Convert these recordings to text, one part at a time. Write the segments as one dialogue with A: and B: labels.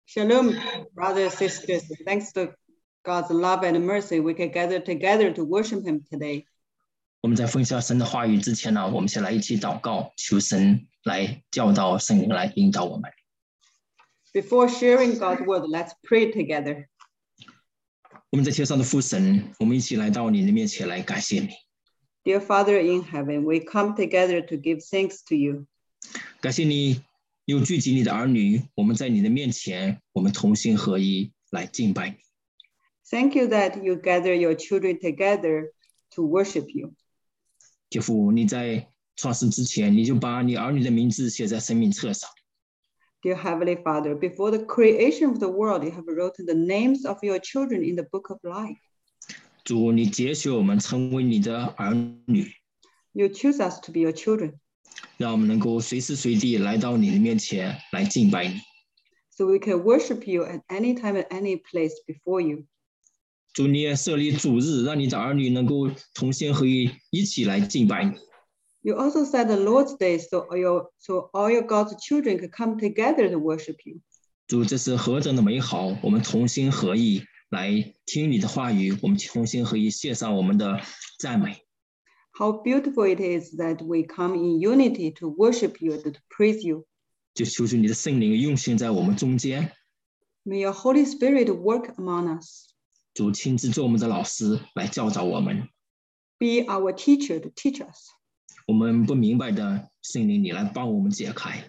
A: Shalom, brothers and sisters. Thanks to God's love and mercy, we can gather together to worship Him today.
B: 我们在分享神的话语之前呢，我们先来一起祷告，求神来教导，圣灵来引导我们。
A: Before sharing God's word, let's pray together.
B: 我们在天上的父神，我们一起来到你的面前来感谢你。
A: Dear Father in heaven, we come together to give thanks to you.
B: 感谢你又聚集你的儿女，我们在你的面前，我们同心合一来敬拜你。
A: Thank you that you gather your children together to worship you.
B: 天父，你在创世之前，你就把你儿女的名字写在生命册上。
A: Dear Heavenly Father, before the creation of the world, you have written the names of your children in the book of life.
B: 主，你拣选我们成为你的儿女，
A: You choose us to be your children,
B: 让我们能够随时随地来到你的面前来敬拜你。
A: so we can worship you at any time and any place before you.
B: 主，你也设立主日，让你的儿女能够同心合一，一起来敬拜你。
A: You also set the Lord's Day so all your God's children can come together to worship you.
B: 主，这是何等的美好！我们同心合意来听你的话语，我们同心合意献上我们的赞美。
A: How beautiful it is that we come in unity to worship you and to praise you.
B: 就求主你的圣灵运行在我们中间，
A: May your Holy Spirit work among us.
B: 主亲自做我们的老师来教导我们。
A: Be our teacher to teach us.
B: 我们不明白的圣灵，你来帮我们解开。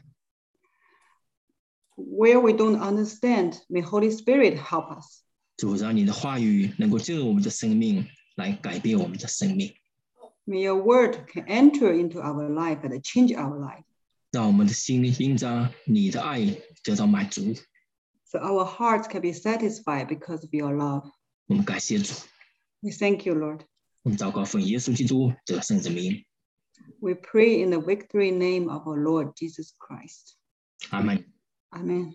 A: Where we don't understand, may Holy Spirit help us.
B: 主，让你的话语能够进入我们的生命，来改变我们的生命，
A: May your word can enter into our life and change our life.
B: 让我们的心因着你的爱得到满足。
A: So our hearts can be satisfied because of your love.
B: 我们感谢主，
A: We thank you, Lord.
B: 我们祷告奉耶稣基督得胜之名，
A: We pray in the victory name of our Lord Jesus Christ.
B: 阿门。
A: Amen.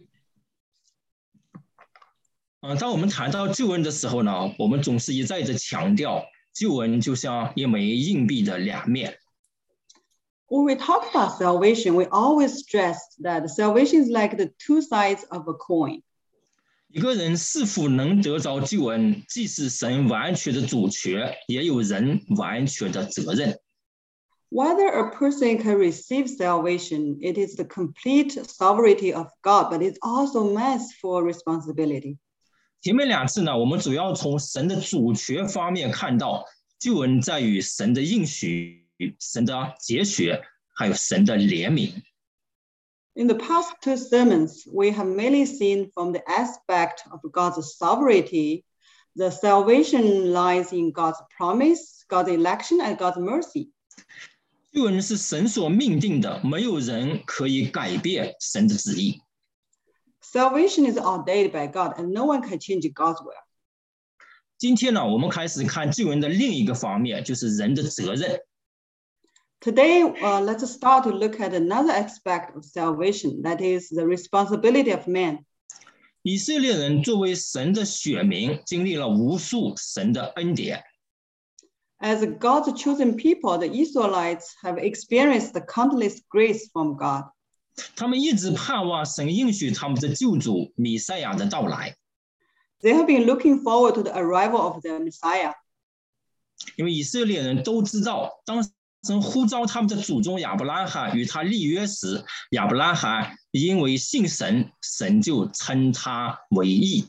B: 当我们谈到救恩的时候呢，我们总是一再的强调，救恩就像一枚硬币的两面。
A: When we talk about salvation, we always stress that salvation is like the two sides of a coin.
B: 一个人是否能得着救恩，既是神完全的主权，也有人完全的责任。
A: Whether a person can receive salvation, it is the complete sovereignty of God, but it's also man's full responsibility.
B: 前面两次呢，我们主要从神的主权方面看到，救恩在于神的应许、神的节选，还有神的怜悯。
A: In the past two sermons, we have mainly seen from the aspect of God's sovereignty, the salvation lies in God's promise, God's election, and God's mercy.
B: 救恩是神所命定的，没有人可以改变神的旨意。
A: Salvation is ordained by God, and no one can change God's will.
B: 今天呢，我们开始看救恩的另一个方面，就是人的责任。
A: Today, let's start to look at another aspect of salvation, that is the responsibility of man.
B: 以色列人作为神的选民，经历了无数神的恩典。
A: As God's chosen people, the Israelites have experienced the countless grace from God.
B: 他们一直盼望神应许他们的救主弥赛亚的到来，
A: They have been looking forward to the arrival of the Messiah.
B: 因为以色列人都知道，当神呼召他们的祖宗亚伯拉罕与他立约时，亚伯拉罕因为信神，神就称他为义。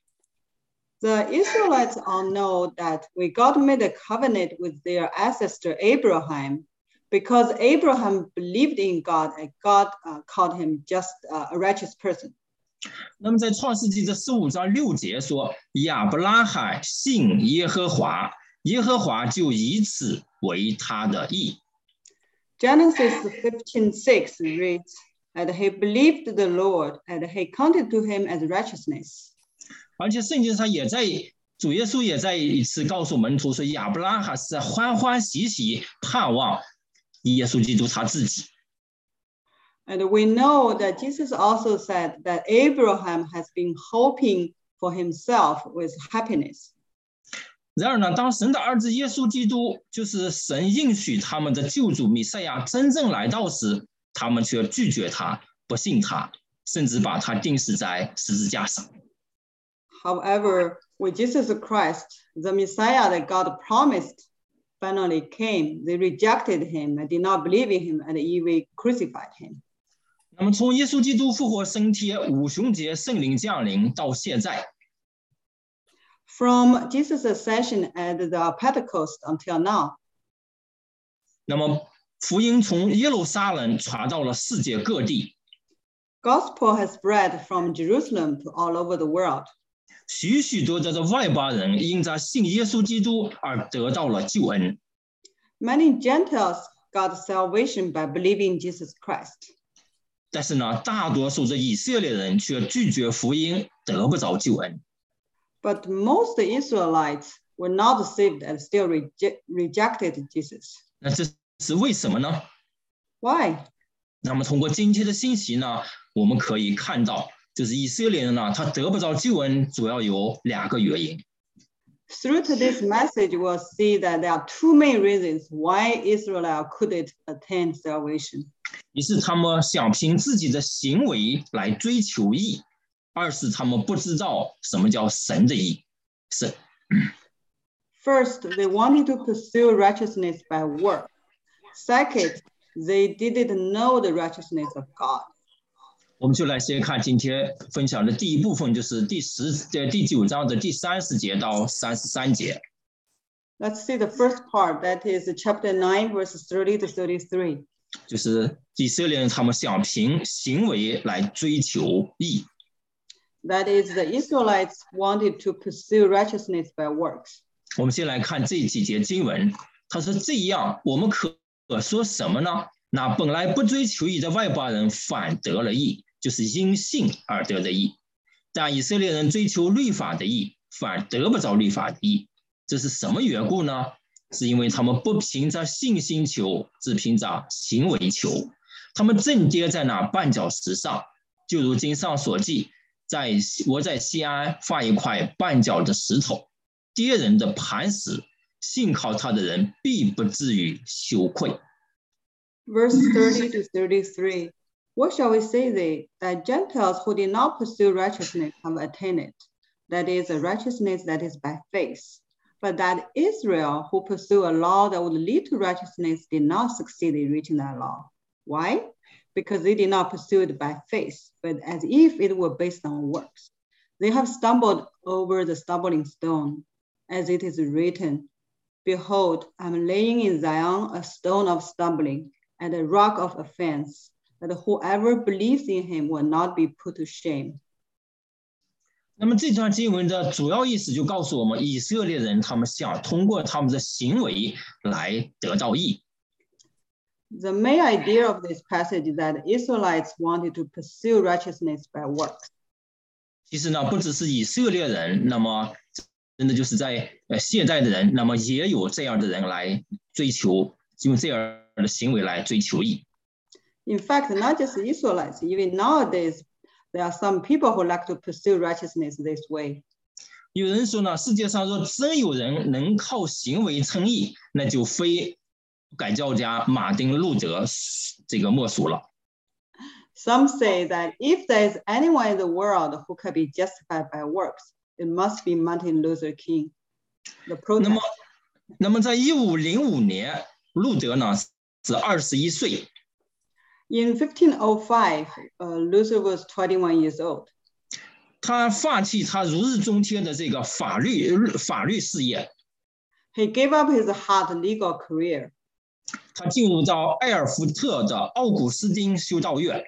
A: The Israelites all know that when God made a covenant with their ancestor Abraham, because Abraham believed in God and God called him just a righteous person.
B: 那么在创世纪的15章6节说，亚伯拉罕信耶和华，耶和华就以此为他的义。
A: Genesis 15:6 reads, and he believed the Lord, and he counted to him as righteousness.
B: 而且圣经上也在主耶稣也在一次告诉门徒说，亚伯拉罕是在欢欢喜喜盼望耶稣基督他自己。
A: And we know that Jesus also said that Abraham has been hoping for himself with happiness.
B: 然而呢，当神的儿子耶稣基督，就是神应许他们的救主弥赛亚真正来到时，他们却拒绝他，不信他， 甚至把他钉死在十字架上。
A: However, when Jesus Christ, the Messiah that God promised, finally came, they rejected him and did not believe in him and even crucified him.
B: 那么从耶稣基督复活升天、五旬节圣灵降临到现在，
A: From Jesus' ascension at the Pentecost until now,
B: 那么福音从耶路撒冷传到了世界各地，
A: gospel has spread from Jerusalem to all over the world.
B: 许许多多的外邦人因着信耶稣基督而得到了救恩。
A: Many Gentiles got salvation by believing Jesus Christ.
B: 但是呢，大多数的以色列人却拒绝福音，得不着救恩。
A: But most Israelites were not saved and still rejected Jesus.
B: 那这是为什么呢？
A: Why?
B: 那么通过今天的信息呢，我们可以看到，就是以色列人呢，他得不着救恩，主要有2个原因。
A: Through today's message, we'll see that there are 2 main reasons why Israel couldn't attain salvation.
B: 一是他们想凭自己的行为来追求义，二是他们不知道什么叫神的义。是。
A: First, they wanted to pursue righteousness by work. Second, they didn't know the righteousness of God.
B: 我们就来先看今天分享的第一部分，就是第9章的第30节到33节。
A: Let's see the first part, that is chapter 9, verses 30 to 33.
B: 就是以色列人他们想凭行为来追求义。
A: That is, the Israelites wanted to pursue righteousness by works.
B: 我们先来看这几节经文，他说这样，我们可说什么呢？那本来不追求义的外邦人反得了义，就是因信而得的义。但以色列人追求律法的义，反得不着律法的义。这是什么缘故呢？是因为他们不凭着信心求，只凭着行为求。他们正跌在那绊脚石上，就如经上所记，我在西安放一块绊脚的石头，跌人的磐石，信靠他的人必不至于羞愧。
A: Verse 30 to 33. What shall we say then? That Gentiles who did not pursue righteousness have attained it, that is, a righteousness that is by faith. But that Israel who pursue a law that would lead to righteousness did not succeed in reaching that law. Why? Because they did not pursue it by faith, but as if it were based on works. They have stumbled over the stumbling stone, as it is written, Behold, I'm laying in Zion a stone of stumbling and a rock of offense, that whoever believes in him will not be put to shame.
B: 那么这段经文的主要意思就告诉我们，以色列人他们想通过他们的行为来得到义。
A: The main idea of this passage is that Israelites wanted to pursue righteousness by works.
B: 其实呢，不只是以色列人，那么真的就是在现代的人，那么也有这样的人来追求，用这样的行为来追求义。
A: In fact, not just Israelites, even nowadays, there are some people who like to pursue righteousness this way.
B: 有人说呢，世界上若真有人能靠行为称义，那就非改教家马丁路德这个莫属了。
A: Some say that if there is anyone in the world who can be justified by works, it must be Martin Luther King. The protest.
B: 那么在1505年，路德呢是21岁。
A: In 1505, Luther was 21 years old.
B: 他放弃他如日中天的这个法律事业。
A: He gave up his hard legal career.
B: 他进入到埃尔福特的奥古斯丁修道院。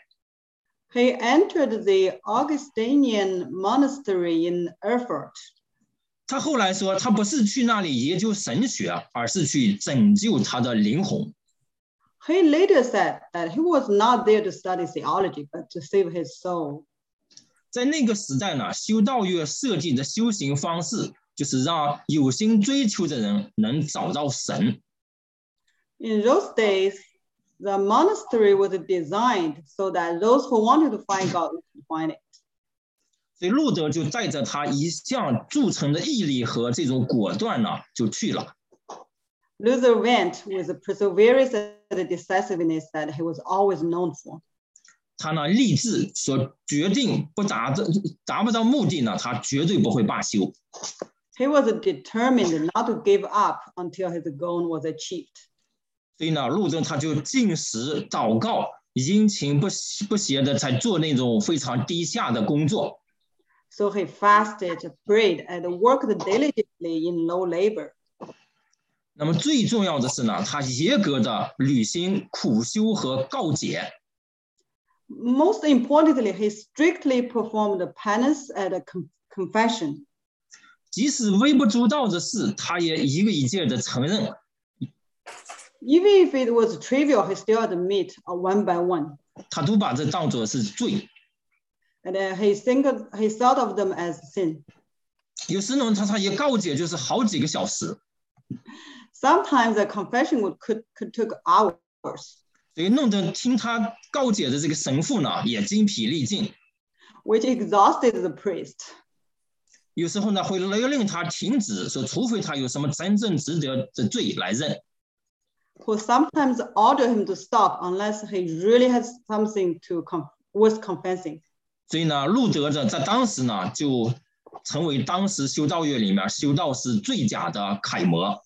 A: He entered the Augustinian monastery in Erfurt.
B: 他后来说，他不是去那里研究神学，而是去拯救他的灵魂。
A: He later said that he was not there to study theology, but to save his soul.
B: 在那个时代呢，修道院设计的修行方式，就是让有心追求的人能找到神。
A: In those days, the monastery was designed so that those who wanted to find God could find it.
B: 所以路德就带着他一向铸成的毅力和这种果断呢，就去了。
A: Luther went with the perseverance and the decisiveness that he was always known for.
B: 他呢立志所决定达不到目的呢，他绝对不会罢休。
A: He was determined not to give up until his goal was achieved.
B: 所以呢，路德他就禁食、祷告，殷勤不懈的在做那种非常低下的工作。
A: So he fasted, prayed, and worked diligently in low labor.
B: 那么最重要的是呢，他严格的履行苦修和告解。
A: Most importantly, he strictly performed penance and confession.
B: 即使微不足道的事，他也一个一件的承认。
A: Even if it was trivial, he still admit one by one.
B: 他都把这当作是罪。
A: And he thought of them as sin.
B: 有时呢，他一告解就是好几个小时。
A: Sometimes the confession could take hours.
B: 所以弄得听他告解的这个神父呢，也精疲力尽。
A: Which exhausted the priest.
B: 有时候呢，会令他停止，说除非他有什么真正值得的罪来认。
A: Who sometimes order him to stop unless he really has something worth confessing.
B: 所以呢，路德在当时呢，就成为当时修道院里面修道士最佳的楷模。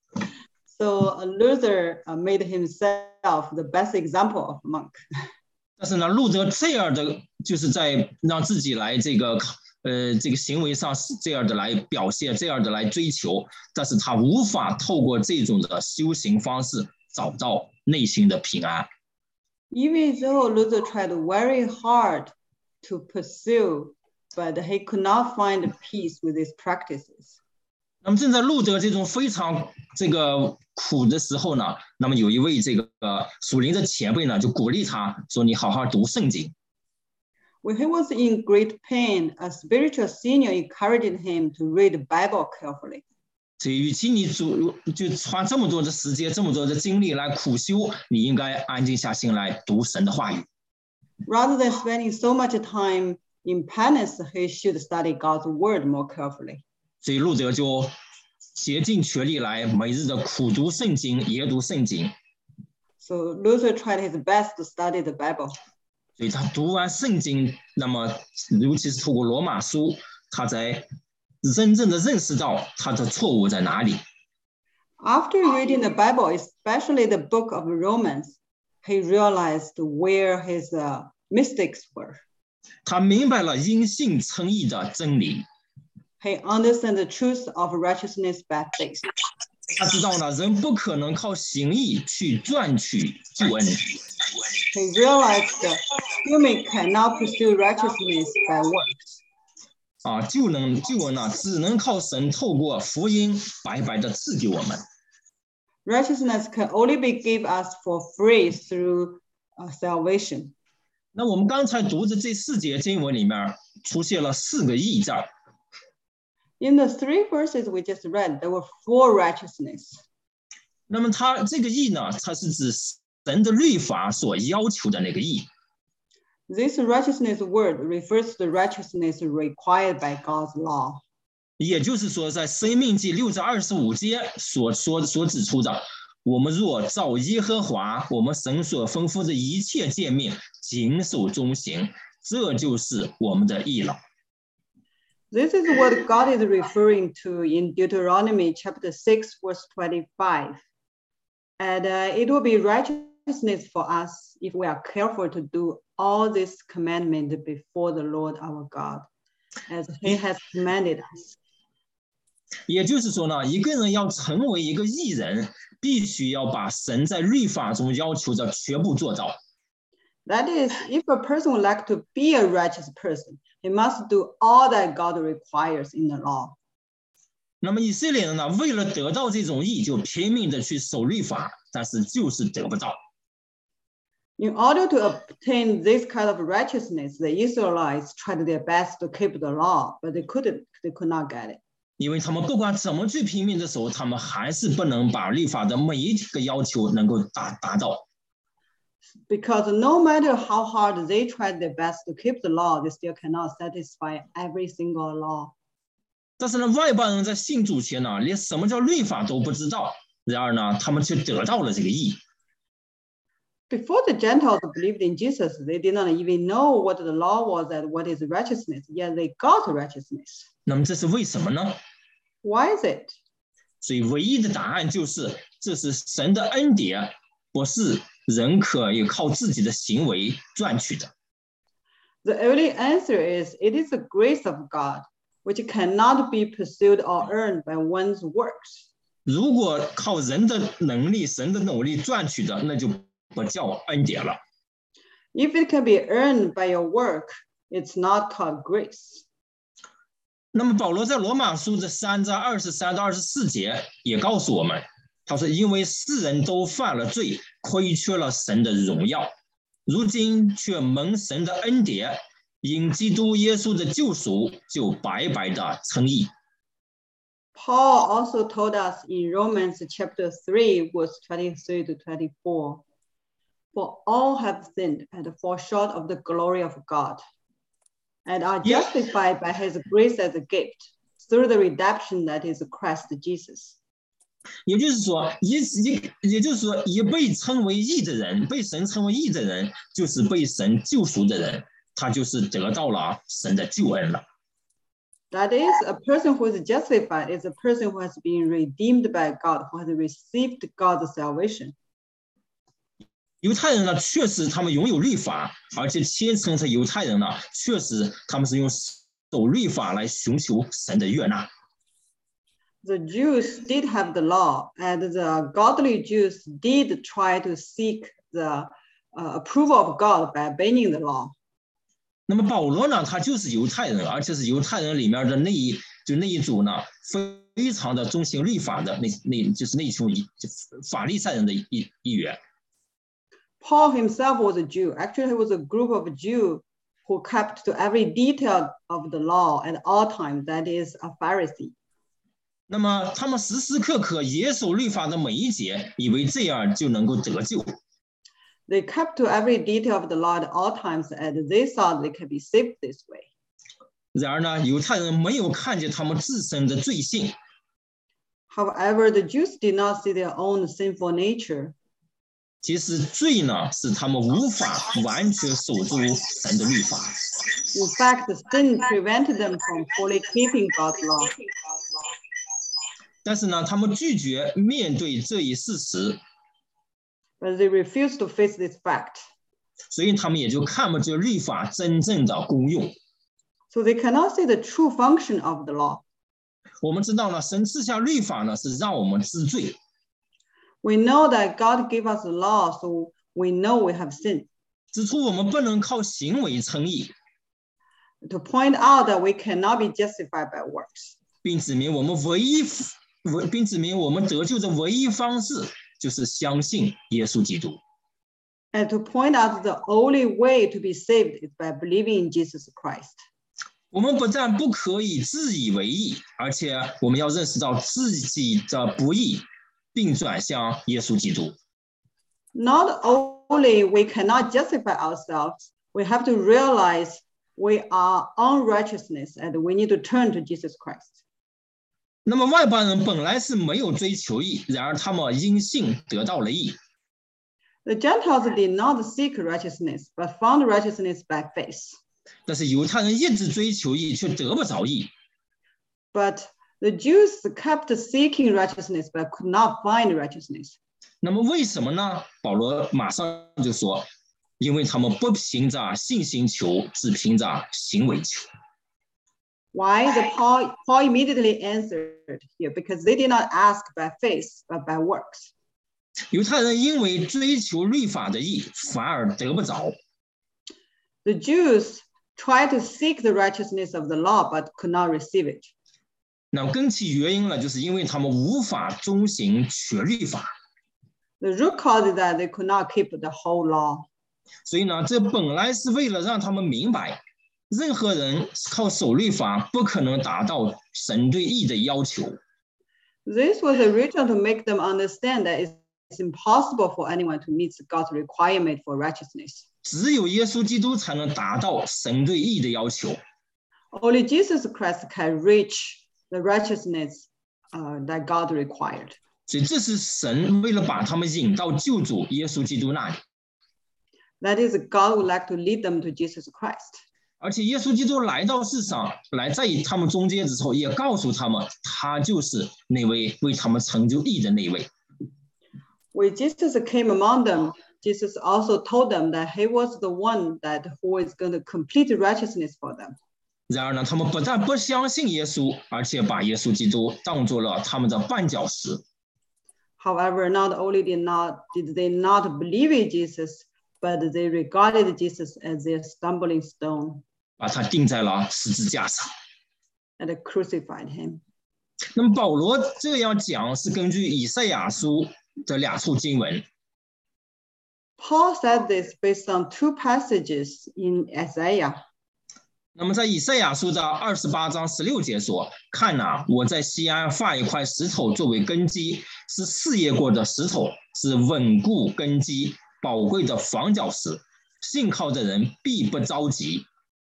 A: So Luther made himself the best example of monk.
B: 但是呢，路德这样的就是在让自己来这个行为上是这样的来表现，这样的来追求，但是他无法透过这种的修行方式找到内心的平安。
A: Even though Luther tried very hard to pursue, but he could not find peace with his practices.
B: 那么正在路德这种非常这个苦的时候呢，那么有一位这个属灵的前辈呢，就鼓励他说：“你好好读圣经。”
A: When he was in great pain, a spiritual senior encouraged him to read the Bible carefully.
B: 所以，与其你就花这么多的时间、这么多的精力来苦修，你应该安静下心来读神的话语。
A: Rather than spending so much time in penance, he should study God's word more carefully.
B: 所以路德就竭尽全力来每日的苦读圣经、研读圣经。
A: So Luther tried his best to study the Bible.
B: 所以他读完圣经，那么尤其是透过罗马书，他才真正的认识到他的错误在哪里。
A: After reading the Bible, especially the book of Romans, he realized where his mistakes were.
B: 他明白了因信称义的真理。
A: He understands the truth of righteousness by faith.
B: 他知道呢，人不可能靠行义去赚取救恩。
A: He realized that human cannot pursue righteousness by works.
B: 救恩呢，只能靠神透过福音白白的赐给我们。
A: Righteousness can only be given us for free through salvation.
B: 那我们刚才读的这4节经文里面出现了4个义字。
A: In the 3 verses we just read, there were 4 righteousness.
B: 那么它这个义呢，它是指神的律法所要求的那个义。
A: This righteousness word refers to the righteousness required by God's law.
B: 也就是说，在申命记6章25节所指出的，我们若照耶和华我们神所吩咐的一切诫命，谨守遵行，这就是我们的义了。
A: This is what God is referring to in Deuteronomy chapter 6, verse 25. And it will be righteousness for us if we are careful to do all this commandment before the Lord our God, as he has commanded us.
B: 也就是说呢，一个人要成为一个义人，必须要把神在律法中要求的全部做到。
A: That is, if a person would like to be a righteous person, he must do all that God requires in the law.
B: 那么以色列人呢，为了得到这种义，就拼命的去守律法，但是就是得不到。
A: In order to obtain this kind of righteousness, the Israelites tried their best to keep the law, but they could not get it.
B: 因为他们不管怎么去拼命的时候，他们还是不能把律法的每一个要求能够达到。
A: Because no matter how hard they tried their best to keep the law, they still cannot satisfy every single law.
B: 但是呢，外邦人在信主前呢，连什么叫律法都不知道，然而呢，他们却得到了这个义。
A: Before the Gentiles believed in Jesus, they did not even know what the law was and what is righteousness, yet they got righteousness.
B: 那么这是为什么呢？
A: Why is it?
B: 所以唯一的答案就是，这是神的恩典，不是人可以靠自己的行为赚取的。
A: The only answer is it is the grace of God, which cannot be pursued or earned by one's works.
B: 如果靠人的能力、神的努力赚取的，那就不叫恩典了。
A: If it can be earned by your work, it's not called grace.
B: 那么保罗在罗马书的3章23到24节也告诉我们，他说：“因为世人都犯了罪，亏缺了神的荣耀，如今却蒙神的恩典，因基督耶稣的救赎，就白白的称义。”
A: Paul also told us in Romans chapter 3, verse 23 to 24, for all have sinned and fall short of the glory of God, and are justified by his grace as a gift through the redemption that is Christ Jesus.
B: 也就是说，已被称为义的人，被神称为义的人，就是被神救赎的人，他就是得到了神的救恩了。
A: That is, a person who is justified is a person who has been redeemed by God, who has received God's salvation.
B: 犹太人呢，确实他们拥有律法，而且虔诚的犹太人呢，确实他们是用守律法来寻求神的悦纳。
A: The Jews did have the law, and the godly Jews did try to seek the approval of God by obeying the law.
B: 那么保罗呢，他就是犹太人，而且是犹太人里面的那一组呢，非常的遵循律法的就是那群法利赛人的一员。
A: Paul himself was a Jew. Actually, he was a group of Jews who kept to every detail of the law at all times. That is a Pharisee.
B: 那么他们时时刻刻也守律法的每一节，以为这样就能够得救。
A: They kept to every detail of the law at all times, and they thought they could be saved this way.
B: 然而呢，犹太人没有看见他们自身的罪性。
A: However, the Jews did not see their own sinful nature.
B: 其实罪呢，是他们无法完全守住神的律法。
A: In fact, sin prevented them from fully keeping God's law.
B: 但是呢，他们拒绝面对这一事实，
A: But they refused to face this fact.
B: 所以他们也就看不见律法真正的功用。
A: So they cannot see the true function of the law.
B: 我们知道呢，神赐下律法呢，是让我们知罪。
A: We know that God gave us the law, so we know we have sinned.
B: 指出我们不能靠行为称义，
A: To point out that we cannot be justified by works.
B: 并指明我们得救的唯一方式就是相信耶稣基督。
A: And to point out the only way to be saved is by believing in Jesus Christ.
B: 我们不但不可以自以为义，而且我们要认识到自己的不义，并转向耶稣基督。
A: Not only we cannot justify ourselves, we have to realize we are unrighteousness and we need to turn to Jesus Christ.
B: 那么外邦人本来是没有追求义，然而他们因信得到了义。
A: The Gentiles did not seek righteousness, but found righteousness by faith.
B: 但是犹太人一直追求义，却得不着义。
A: But the Jews kept seeking righteousness, but could not find righteousness.
B: 那么为什么呢？保罗马上就说，因为他们不凭着信心求，只凭着行为求。
A: Why? Paul immediately answered here, because they did not ask by faith, but by works.
B: 犹太人因为追求律法的义，反而得不着。
A: The Jews tried to seek the righteousness of the law, but could not receive it.
B: 那么根其原因呢，就是因为他们无法遵行全律法。
A: The root cause is that they could not keep the whole law.
B: 所以呢，这本来是为了让他们明白，任何人靠守律法不可能达到神对义的要求。
A: This was original to make them understand that it's impossible for anyone to meet God's requirement for righteousness.
B: 只有耶稣基督才能达到神对义的要求。
A: Only Jesus Christ can reach the righteousness that God required.
B: 所以这是神为了把他们引到救主耶稣基督那里。
A: That is, God would like to lead them to Jesus Christ.
B: 而且耶稣基督来到世上，来在他们中间的时候，也告诉他们，他就是那位为他们成就义的那位。
A: When Jesus came among them, Jesus also told them that he was the one who is going to complete righteousness for them.
B: 然而呢，他们不但不相信耶稣，而且把耶稣基督当作了他们的绊脚石。
A: However, not only did they not believe in Jesus, but they regarded Jesus as their stumbling stone.
B: 把他钉在了十字架上
A: and crucified him.
B: 那么保罗这样讲是根据以赛亚书的2处经文。
A: Paul said this based on 2 passages in Isaiah.
B: 那么在以赛亚书的28章16节说：“看哪，我在西安放一块石头作为根基，是试验过的石头，是稳固根基、宝贵的房角石，信靠的人必不着急。”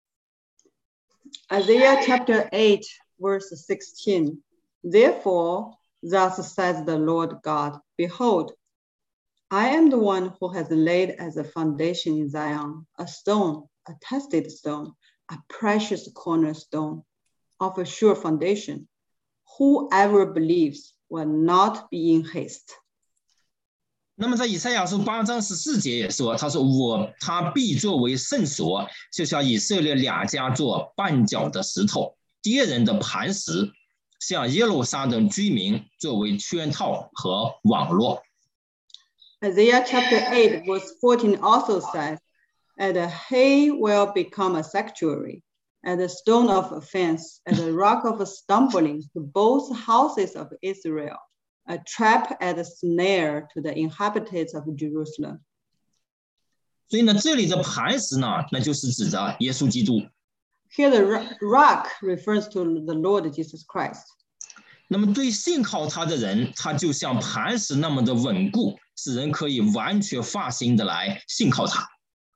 A: Isaiah chapter 8, verse 16. Therefore, thus says the Lord God, behold, I am the one who has laid as a foundation in Zion, a stone, a tested stone, a precious cornerstone of a sure foundation. Whoever believes will not be in haste.
B: 那么在以赛亚书8章14节也说，他说他必作为圣所，就像以色列2家做绊脚的石头，跌人的磐石，像耶路撒冷居民作为圈套和网络。
A: Isaiah chapter 8 verse 14 also says, and he will become a sanctuary, and a stone of offense, and a rock of stumbling to both houses of Israel, a trap and a snare to the inhabitants of Jerusalem.
B: 所以呢，这里的磐石呢，那就是指的耶稣基督。
A: Here the rock refers to the Lord Jesus Christ.
B: 那么对信靠他的人，他就像磐石那么的稳固，使人可以完全放心的来信靠他。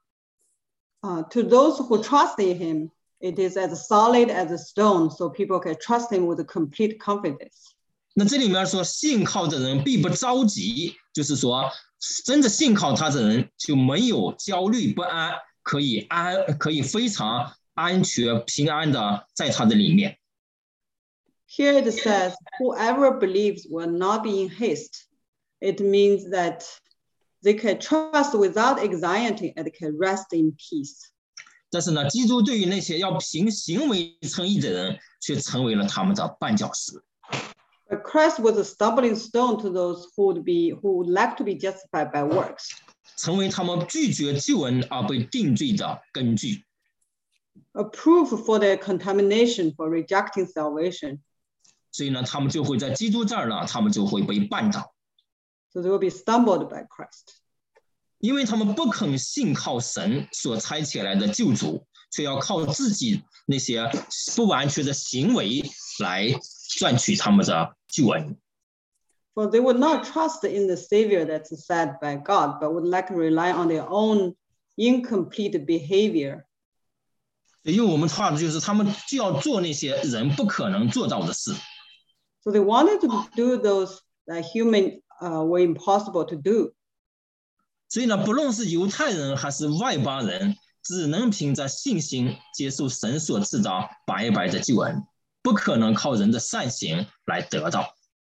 A: To those who trust in him, it is as solid as a stone, so people can trust him with complete confidence.
B: 那这里面说信靠的人必不着急，就是说真的信靠他的人就没有焦虑不安，可以非常安全平安的在他的里面。
A: Here it says, whoever believes will not be in haste. It means that they can trust without anxiety and can rest in peace.
B: 但是呢，基督对于那些要凭行为称义的人，却成为了他们的绊脚石。
A: But Christ was a stumbling stone to those who would like to be justified by works.
B: 成为他们拒绝救恩而被定罪的根据。
A: A proof for their contamination for rejecting salvation.
B: 所以呢，他们就会在基督这儿呢，他们就会被绊倒。
A: So they will be stumbled by Christ.
B: 因为他们不肯信靠神所差遣来的救主，却要靠自己那些不完全的行为来赚取他们的救恩。
A: For they would not trust in the Savior that's sent by God, but would like to rely on their own incomplete behavior.
B: 因为我们画的就是他们就要做那些人不可能做到的事。
A: So they wanted to do those that human were impossible to do.
B: 所以呢，不论是犹太人还是外邦人，只能凭着信心接受神所赐的白白的救恩，不可能靠人的善行来得到。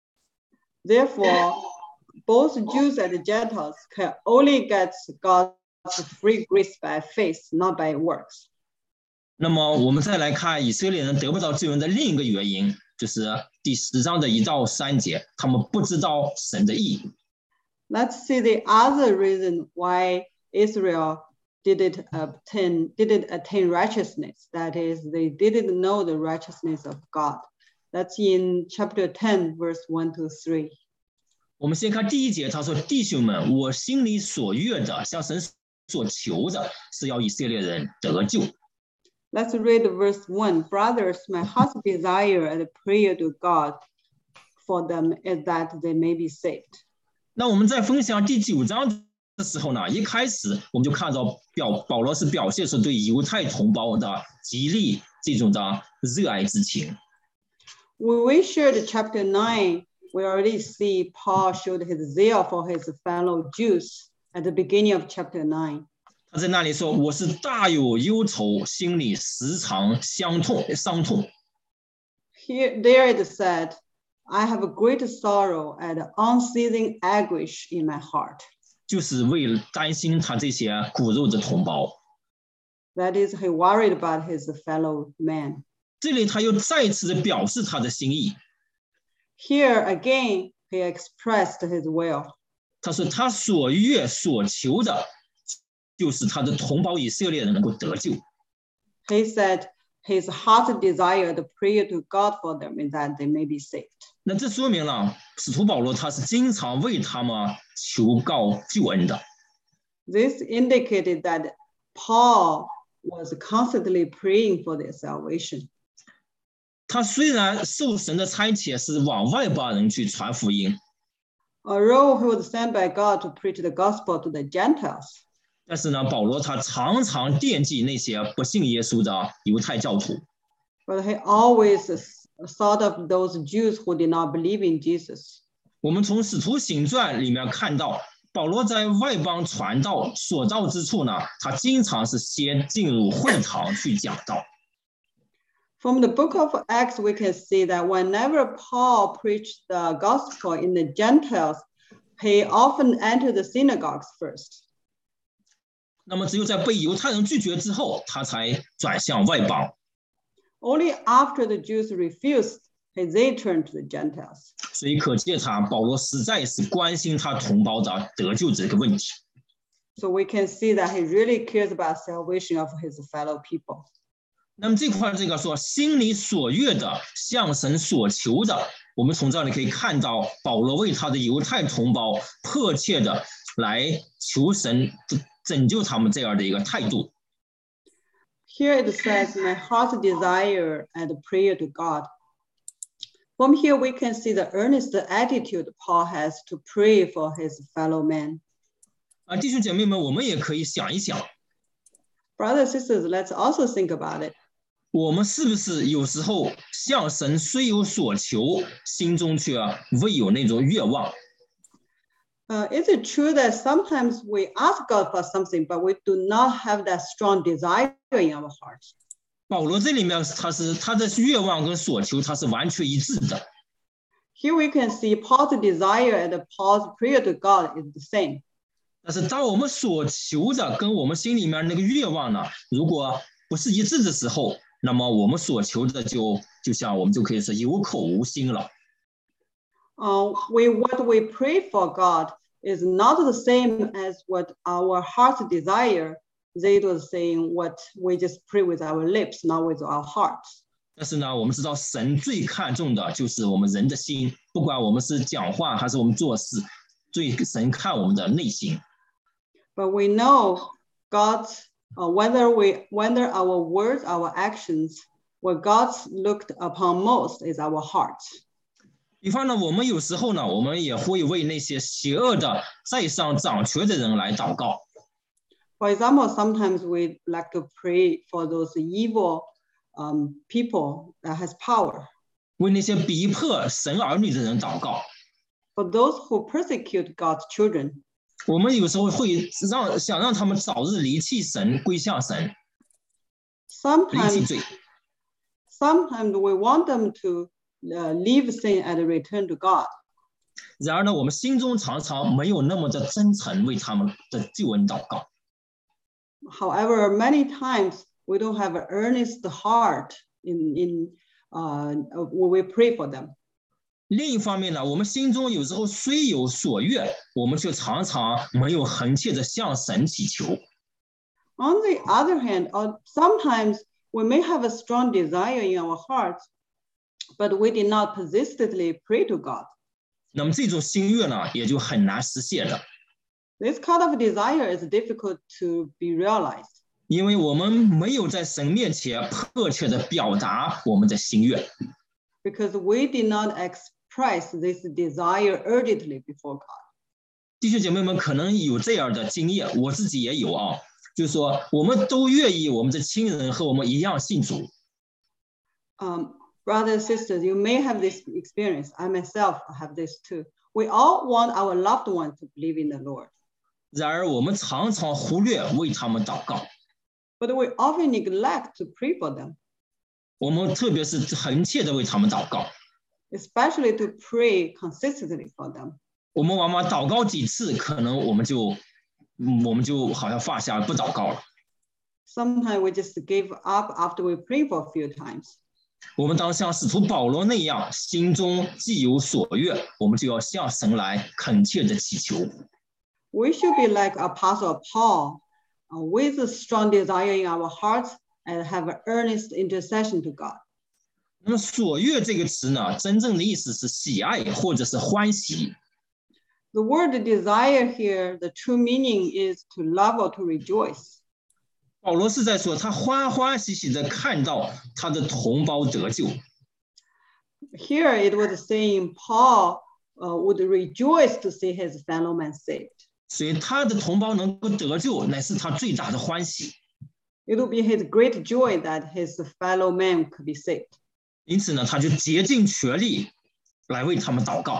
A: Therefore, both Jews and Gentiles can only get God's free grace by faith, not by works.
B: 那么我们再来看以色列人得不到救恩的另一个原因，就是第10章的1到3节，他们不知道神的义。
A: Let's see the other reason why Israel didn't attain righteousness. That is, they didn't know the righteousness of God. That's in chapter 10, verse 1 to 3.
B: 我们先看第1节，他说：“弟兄们，我心里所愿的，向神所求的，是要以色列人得救。”
A: Let's read verse 1. Brothers, my heart's desire and prayer to God for them is that they may be saved.
B: 那我们在分享第9章的时候呢，一开始我们就看到保罗是表现出对犹太同胞的极力这种的热爱之情。
A: When we shared chapter 9, we already see Paul showed his zeal for his fellow Jews at the beginning of chapter 9.
B: 他在那里说：“我是大有忧愁，心里时常伤痛。”
A: There it said, I have a great sorrow and unceasing anguish in my heart.
B: 就是为了担心他这些骨肉的同胞。
A: That is, he worried about his fellow man.
B: 这里他又再次的表示他的心意。
A: Here again, he expressed his will.
B: 他说他所愿所求的，就是他的同胞以色列人能够得救。
A: He said his heart desired prayer to God for them is that they may be saved.
B: 那这说明了使徒保罗他是经常为他们求告救恩的。
A: This indicated that Paul was constantly praying for their salvation.
B: 他虽然受神的差遣是往外邦人去传福音，
A: Although he was sent by God to preach the gospel to the Gentiles,
B: 但是呢，保罗他常常惦记那些不信耶稣的犹太教徒。
A: but he always thought of those Jews who did not believe in Jesus.
B: 我们从使徒行传里面看到，保罗在外邦传道所到之处呢，他经常是先进入会堂去讲道。
A: From the book of Acts, we can see that whenever Paul preached the gospel in the Gentiles, he often entered the synagogues first.
B: 那么只有在被犹太人拒绝之后，他才转向外邦。
A: Only after the Jews refused, they turned to the Gentiles.
B: 所以可见保罗实在是关心他同胞的得救这个问题。
A: So we can see that he really cares about salvation of his fellow people.
B: 那么这块这个说心里所愿的，向神所求的，我们从这里可以看到保罗为他的犹太同胞迫切的来求神拯救他们这样的一个态度。
A: Here it says, my heart's desire and prayer to God. From here, we can see the earnest attitude Paul has to pray for his fellow men.
B: 弟兄姐妹们，我们也可以想一想，
A: Brothers and sisters, let's also think about it.
B: 我们是不是有时候向神虽有所求，心中却未有那种愿望？
A: Is it true that sometimes we ask God for something, but we do not have that strong desire in our hearts?
B: 保罗这里面他的愿望跟所求他是完全一致的。
A: Here we can see Paul's desire and Paul's prayer to God is the same.
B: 但是当我们所求的跟我们心里面那个愿望呢，如果不是一致的时候，那么我们所求的就像我们就可以说有口无心了。
A: What we pray for God is not the same as what our hearts desire. They were saying what we just pray with our lips, not with our hearts.
B: 但是呢，我们知道神最看重的就是我们人的心，不管我们是讲话还是我们做事，最神看我们的内心。
A: But we know God's whether our words, our actions, what God's looked upon most is our hearts.
B: 比方呢，我们有时候呢，我们也会为那些邪恶的在上掌权的人来祷告。
A: For example, sometimes we like to pray for those evil people that has power.
B: 为那些逼迫神儿女的人祷告。
A: For those who persecute God's children.
B: 我们有时候会想让他们早日离弃神，归向神，离弃罪。
A: Sometimes we want them to leave sin and return to God.
B: 然而呢，我们心中常常没有那么的真诚为他们的救恩祷告。
A: However, many times we don't have an earnest heart when we pray for them.
B: 另一方面呢，我们心中有时候虽有所愿，我们却常常没有恒切的向神祈求。
A: On the other hand, sometimes we may have a strong desire in our hearts, but we did not persistently pray to God.
B: 那么这种心愿呢，也就很难实现的。
A: This kind of desire is difficult to be realized.
B: 因为我们没有在神面前迫切的表达我们的心愿。
A: Because we did not express this desire urgently before God.
B: 弟兄姐妹们可能有这样的经验，我自己也有啊，就是说我们都愿意我们的亲人和我们一样信主。
A: Brothers and sisters, you may have this experience. I myself have this too. We all want our loved ones to believe in the Lord.
B: 然而我们常常忽略为他们祷告，
A: but we often neglect to pray for them,
B: 我们特别是恳切的为他们祷告。
A: especially to pray consistently for them.
B: 我们往往祷告几次，可能我们就好像放下不祷告了。
A: Sometimes we just give up after we pray for a few times.
B: 我们当像使徒保罗那样，心中既有所愿，我们就要向神来恳切的祈求。
A: We should be like Apostle Paul, with a strong desire in our hearts and have an earnest intercession to God.
B: 那么所愿这个词呢，真正的意思是喜爱或者是欢喜。
A: The word desire here, the true meaning is to love or to rejoice.
B: 保罗是在说，他欢欢喜喜的看到他的同胞得救。
A: Here it was saying Paul would rejoice to see his fellow man saved.
B: 所以他的同胞能够得救，乃是他最大的欢喜。
A: It would be his great joy that his fellow man could be saved.
B: 因此呢，他就竭尽全力来为他们祷告。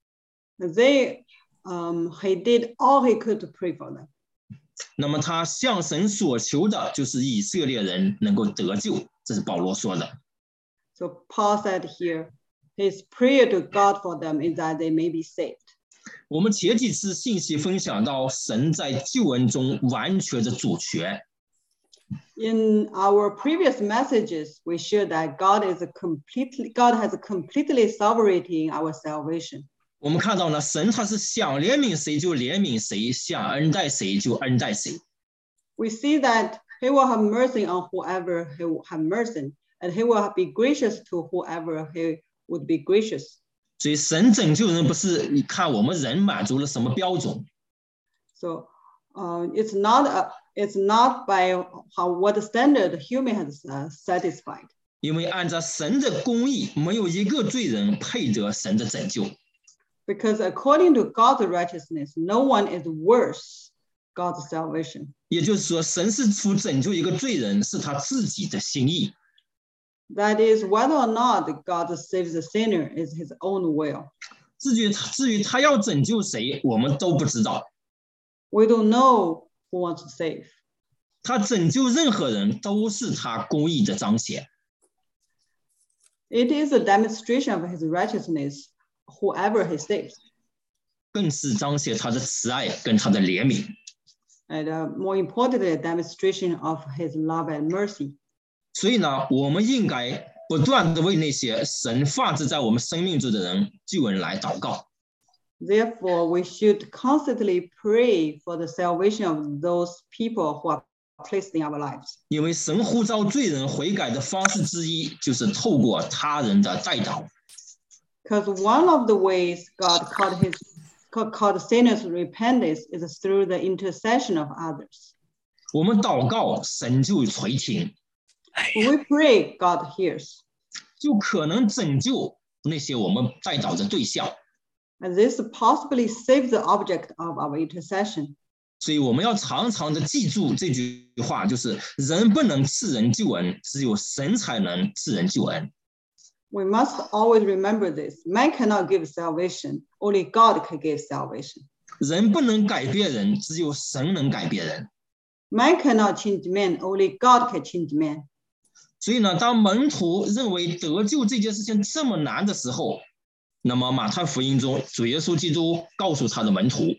A: He did all he could to pray for them.
B: 那么他向神所求的就是以色列人能够得救，这是保罗说的。
A: So Paul said here, his prayer to God for them is that they may be saved.
B: 我们前几次信息分享到，神在救恩中完全的主权。
A: In our previous messages, we shared that God has a completely sovereignty in our salvation.
B: 我们看到呢，神他是想怜悯谁就怜悯谁，想恩待谁就恩待谁。
A: We see that he will have mercy on whoever he will have mercy, and he will be gracious to whoever he would be gracious.
B: 所以神拯救人不是看我们人满足了什么标准，
A: So it's not by what standard the human has satisfied.
B: 因为按照神的公义，没有一个罪人配得神的拯救。
A: Because according to God's righteousness, no one is worth God's salvation.
B: 也就是说，神是出拯救一个罪人，是他自己的心意。
A: That is, whether or not God saves the sinner is his own will.
B: 至于他要拯救谁，我们都不知道。
A: We don't know who wants to save.
B: 他拯救任何人都是他公义的彰显。
A: It is a demonstration of his righteousness, whoever he saves.
B: 更是彰显他的慈爱跟他的怜悯。
A: And more importantly, a demonstration of his love and mercy.
B: 所以呢，我们应该不断的为那些神放置在我们生命中的人救恩来祷告。
A: Therefore, we should constantly pray for the salvation of those people who are placed in our lives.
B: 因为神呼召罪人悔改的方式之一，就是透过他人的代祷。
A: Because one of the ways God called sinners to repentance is through the intercession of others.
B: 我们祷告，神就垂听，
A: When we pray, God hears.
B: 就可能拯救那些我们代祷的对象。
A: And this possibly saves the object of our intercession.
B: 所以我们要常常的记住这句话，就是人不能赐人救恩，只有神才能赐人救恩。
A: We must always remember this. Man cannot give salvation. Only God can give salvation.
B: 人不能改变人，只有神能改变人。
A: Man cannot change man. Only God can change man.
B: 所以呢，当门徒认为得救这件事情这么难的时候，那么马太福音中主耶稣基督告诉他的门徒，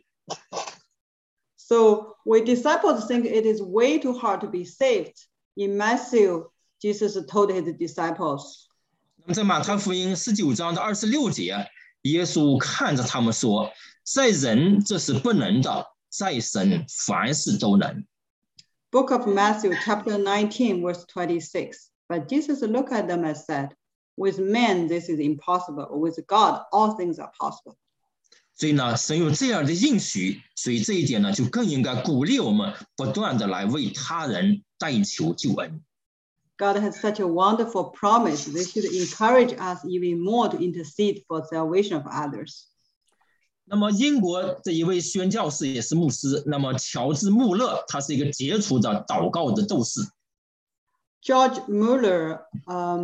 A: So we disciples think it is way too hard to be saved. In Matthew, Jesus told his disciples.
B: 那么在马太福音19章的26节，耶稣看着他们说：“在人这是不能的，在神凡事都能。”
A: Book of Matthew, chapter 19, verse 26. But Jesus looked at them and said, with men, this is impossible. With God, all things are possible.
B: 所以呢，神有这样的应许，所以这一点呢，就更应该鼓励我们不断的来为他人代求救恩。
A: God has such a wonderful promise. They should encourage us even more to intercede for salvation of others.
B: 那么英国的一位宣教士也是牧师，那么乔治·穆勒，他是一个杰出的祷告的斗士。
A: George Muller,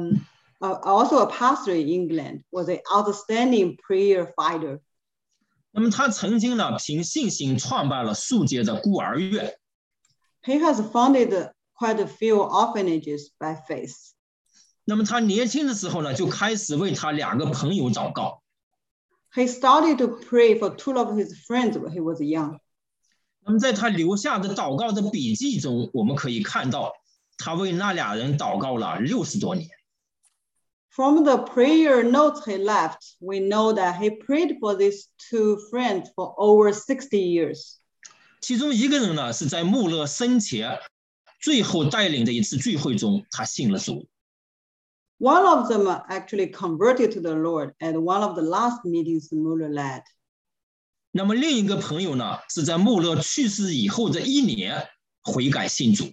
A: also a pastor in England, was an outstanding prayer fighter.
B: 那么他曾经呢，凭信心创办了数届的孤儿院。
A: He has founded quite a few orphanages by faith.
B: 那么他年轻的时候呢，就开始为他2个朋友祷告。
A: He started to pray for 2 of his friends when he was young.
B: 那么在他留下的祷告的笔记中，我们可以看到，他为那2人祷告了60多年。
A: From the prayer notes he left, we know that he prayed for these 2 friends for over 60 years.
B: 其中一个人呢，是在穆勒生前最后带领的一次聚会中，他信了主。
A: One of them actually converted to the Lord at one of the last meetings Muller led.
B: 那么另一个朋友呢，是在穆勒去世以后的1年悔改信主。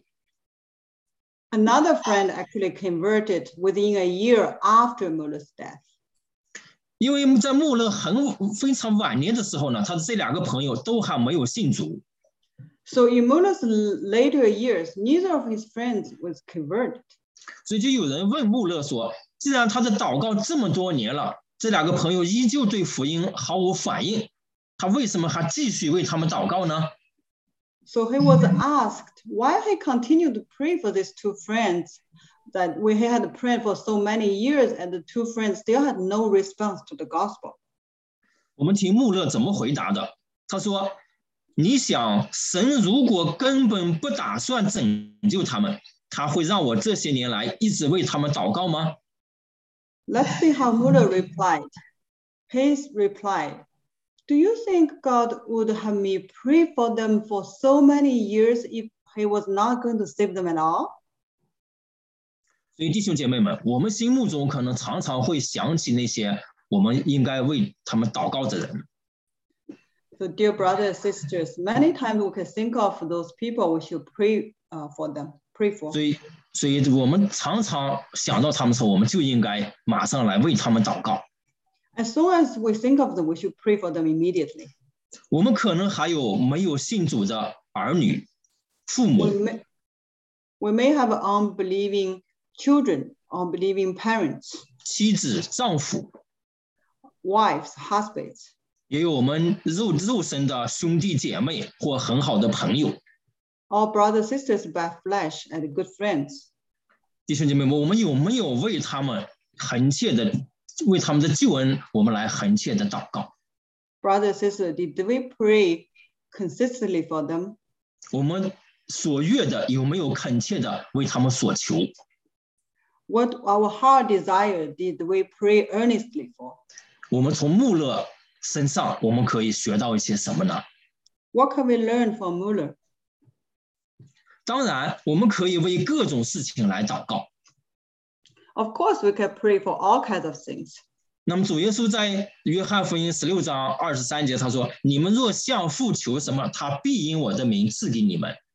A: Another friend actually converted within a year after Muller's death.
B: 因为在穆勒非常晚年的时候呢，他的这2个朋友都还没有信主。
A: So in Muller's later years, neither of his friends was converted.
B: 所以就有人问穆勒说，既然他的祷告这么多年了，这2个朋友依旧对福音毫无反应，他为什么还继续为他们祷告呢？
A: So he was asked why he continued to pray for these 2 friends that we had prayed for so many years and the 2 friends still had no response to the gospel.
B: 我们听穆勒怎么回答的。他说，你想神如果根本不打算拯救他们，他会让我这些年来一直为他们祷告吗？
A: Let's see how Muller replied. He replied, do you think God would have me pray for them for so many years if he was not going to save them at all?
B: 所以弟兄姐妹们，我们心目中可能常常会想起那些我们应该为他们祷告的人。
A: So dear brothers and sisters, many times we can think of those people we should pray for them, pray for.
B: 所以我们常常想到他们的时候，我们就应该马上来为他们祷告。
A: As soon as we think of them, we should pray for them immediately.
B: 我们可能还有没有信主的儿女、父母。
A: We may have unbelieving children, unbelieving parents.
B: 妻子、丈夫。
A: Wives, husbands.
B: 也有我们肉身的兄弟姐妹或很好的朋友。
A: All brothers and sisters by flesh and good friends.
B: 弟兄姐妹们，我们有没有为他们恳切的为他们的救恩，我们来恳切的祷告
A: ？Brothers and sisters, did we pray consistently for them?
B: 我们所愿的有没有恳切的为他们所求
A: ？What our heart desire did we pray earnestly for?
B: 我们从穆勒身上，我们可以学到一些什么呢
A: ？What can we learn from Muller?
B: 当然，我们可以为各种事情来祷告。
A: Of course, we can pray for all kinds of things.
B: 那么主耶稣在约翰福音16章23节他说：“你们若向父求什么，他必因我的名赐给你们。”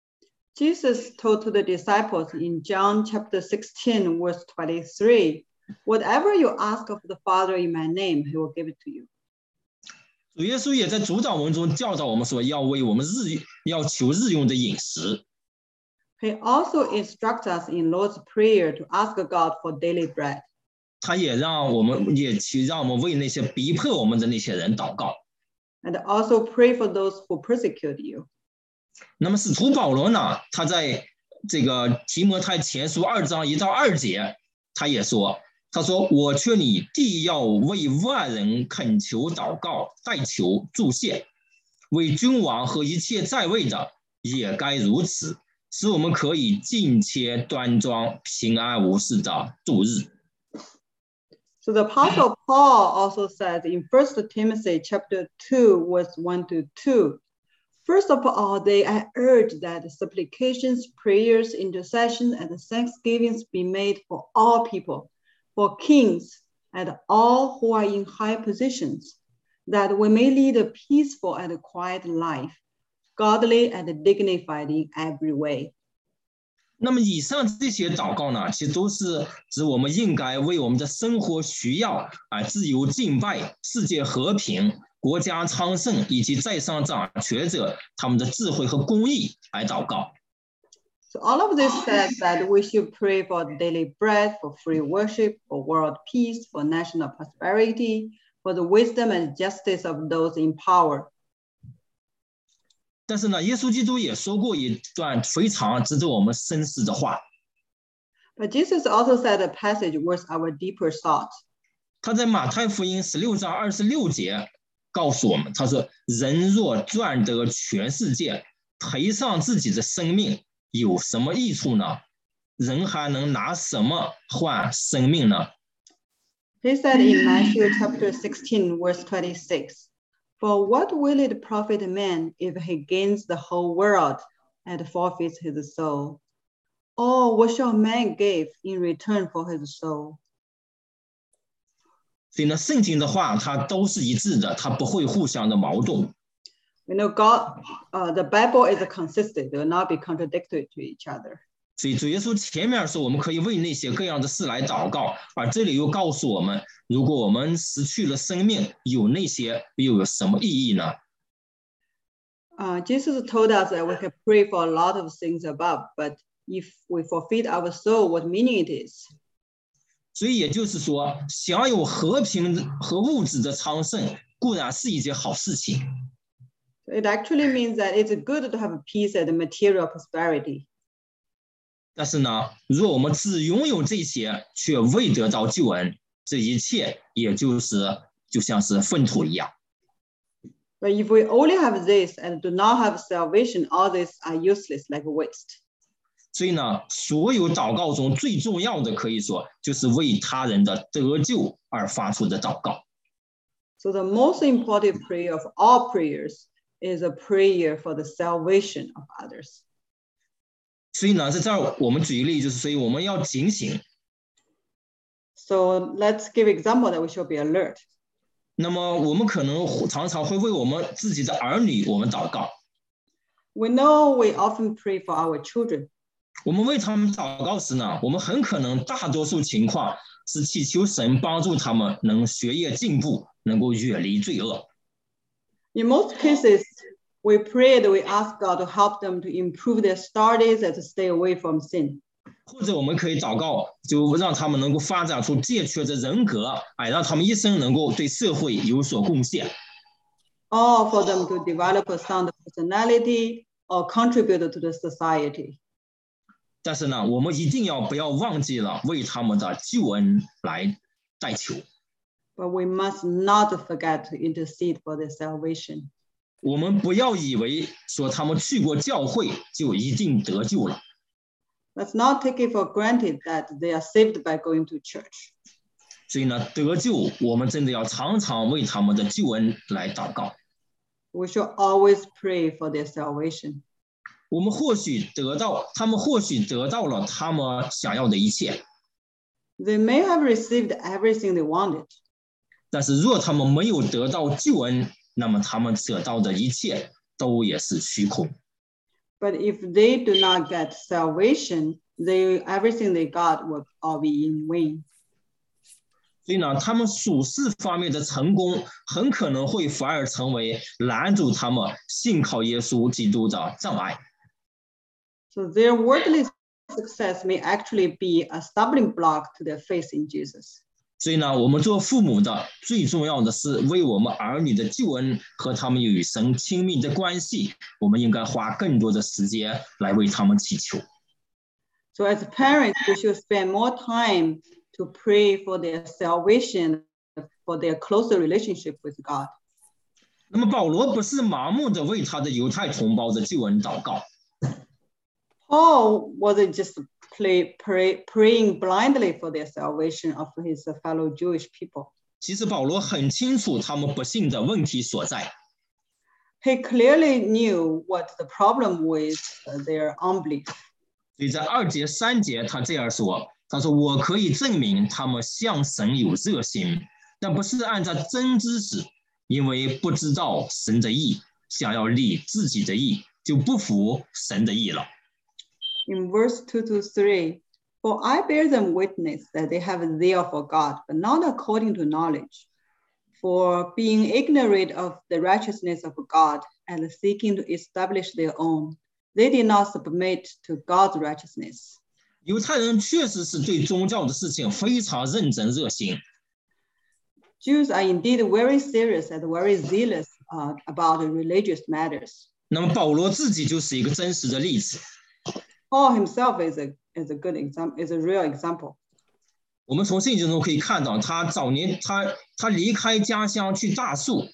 A: Jesus told to the disciples in John chapter 16, verse 23, "Whatever you ask of the Father in my name, he will give it to you."
B: 主耶稣也在主祷文中教导我们说，要为我们要求日用的饮食。
A: He also instructs us in Lord's Prayer to ask God for daily bread.
B: 他也让我们为那些逼迫我们的那些人祷告。
A: And also pray for those who persecute you.
B: 那么使徒保罗呢，他在这个提摩太前书2章1到2节，他也说，他说：“我劝你，必要为万人恳求祷告，代求祝谢，为君王和一切在位的，也该如此。”使我们可以敬虔端庄、平安无事的度日。
A: So the Apostle Paul also says in 1 Timothy chapter 2, verse 1 to 2, "First of all, I urge that supplications, prayers, intercessions, and thanksgivings be made for all people, for kings, and all who are in high positions, that we may lead a peaceful and quiet life, godly and dignified in every way."
B: 那么以上这些祷告呢，其实都是指我们应该为我们的生活需要自由敬拜、世界和平、国家昌盛以及在上掌权者他们的智慧和公义来祷告。
A: So all of this says that we should pray for daily bread, for free worship, for world peace, for national prosperity, for the wisdom and justice of those in power.
B: 但是呢，耶稣基督也说过一段非常值得我们深思的话。
A: But Jesus also said a passage worth our deeper thought.
B: 他在马太福音16章26节告诉我们，他说：“人若赚得全世界，赔上自己的生命，有什么益处呢？人还能拿什么换生命呢？”
A: He said in Matthew chapter 16, verse 26, "For what will it profit a man if he gains the whole world and forfeits his soul? Or what shall man give in return for his soul?"
B: 所以呢，圣经的话它都是一致的，它不会互相的矛盾。
A: We know the Bible is consistent; they will not be contradictory to each other.
B: 所以主耶稣前面说我们可以为那些各样的事来祷告，而这里又告诉我们，如果我们失去了生命，有那些又有什么意义呢
A: ？Jesus told us that we can pray for a lot of things above, but if we forfeit our soul, what meaning it is?
B: 所以也就是说，享有和平和物质的昌盛固然是一件好事情。
A: It actually means that it's good to have peace and material prosperity.
B: 但是呢，若我们只拥有这些，却未得到救恩，这一切也就像是粪土一样。
A: But if we only have this and do not have salvation, all these are useless, like waste.
B: 所以呢，所有祷告中最重要的，可以说就是为他人的得救而发出的祷告。
A: So the most important prayer of all prayers is a prayer for the salvation of others.
B: 所以呢，在这儿我们举例，所以我们要警醒。
A: So let's give example that we should be alert.
B: 那么我们可能常常会为我们自己的儿女我们祷告。
A: We know we often pray for our children.
B: 我们为他们祷告时呢，我们很可能大多数情况是祈求神帮助他们能学业进步，能够远离罪恶。
A: In most cases, we pray that we ask God to help them to improve their studies and to stay away from sin.
B: 或者我们可以祷告，就让他们能够发展出健全的人格，让他们一生能够对社会有所贡献。
A: Or for them to develop a sound personality or contribute to the society.
B: 但是呢，我们一定不要忘记了为他们的救恩来代求。
A: But we must not forget to intercede for their salvation.
B: 我们不要以为说他们去过教会就一定得救了。
A: Let's not take it for granted that they are saved by going to church.
B: 所以呢，得救我们真的要常常为他们的救恩来祷告。
A: We should always pray for their salvation.
B: 他们或许得到了他们想要的一切。
A: They may have received everything they wanted.
B: 但是若他们没有得到救恩，那么他们得到的一切都也是虚空。
A: But if they do not get salvation, everything they got will all be in vain.
B: 所以呢，他们属世方面的成功很可能会反而成为拦阻他们信靠耶稣基督的障碍。
A: So their worldly success may actually be a stumbling block to their faith in Jesus.
B: 所以呢，我们做父母的最重要的是为我们儿女的救恩和他们与神亲密的关系，我们应该花更多的时间来为他们祈求。
A: So as parents, we should spend more time to pray for their salvation, for their closer relationship with God.
B: 那么保罗不是盲目的为他的犹太同胞的救恩祷告。
A: Paul wasn't just praying blindly for their salvation of his fellow Jewish people.
B: 其实保罗很清楚他们不信的问题所在。
A: He clearly knew what the problem with their unbelief.
B: 所以在2节3节他这样说，他说我可以证明他们向神有热心，但不是按照真知识，因为不知道神的义，想要立自己的义，就不服神的义了。
A: In verse 2 to 3, for I bear them witness that they have a zeal for God, but not according to knowledge. For being ignorant of the righteousness of God and seeking to establish their own, they did not submit to God's righteousness.
B: 犹太人确实是对宗教的事情非常认真热心。
A: Jews are indeed very serious and very zealous about religious matters.
B: 那么保罗自己就是一个真实的例子。
A: Paul himself is a good example, is a real example.
B: 我们从圣经中可以看到，他早年他离开家乡去大树。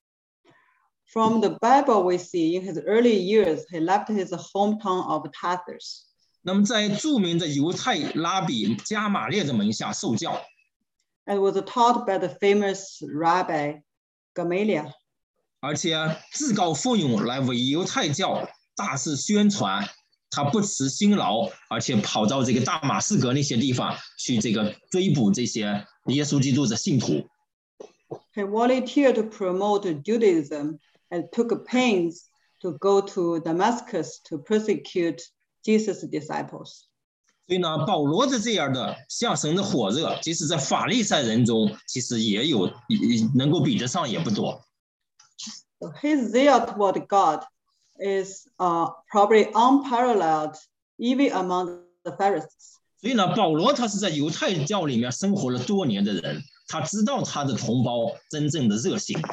A: From the Bible, we see in his early years, he left his hometown of Tarsus.
B: 那么在著名的犹太拉比加马列的门下受教。
A: And was taught by the famous Rabbi Gamaliel.
B: 而且自告奋勇来为犹太教大肆宣传，他不辞辛劳，而且跑到这个大马士革那些地方去这个追捕这些耶稣基督的信徒。
A: He volunteered to promote Judaism and took pains to go to Damascus to persecute Jesus' disciples.
B: 所以呢，保罗的这样的向神的火热，即使在法利赛人中，其实也有能够比得上也不多。
A: So his zeal toward God is probably unparalleled even among the Pharisees.
B: 所以呢，保罗他是在犹太教里面生活了多年的人，他知道他的同胞真正的热心。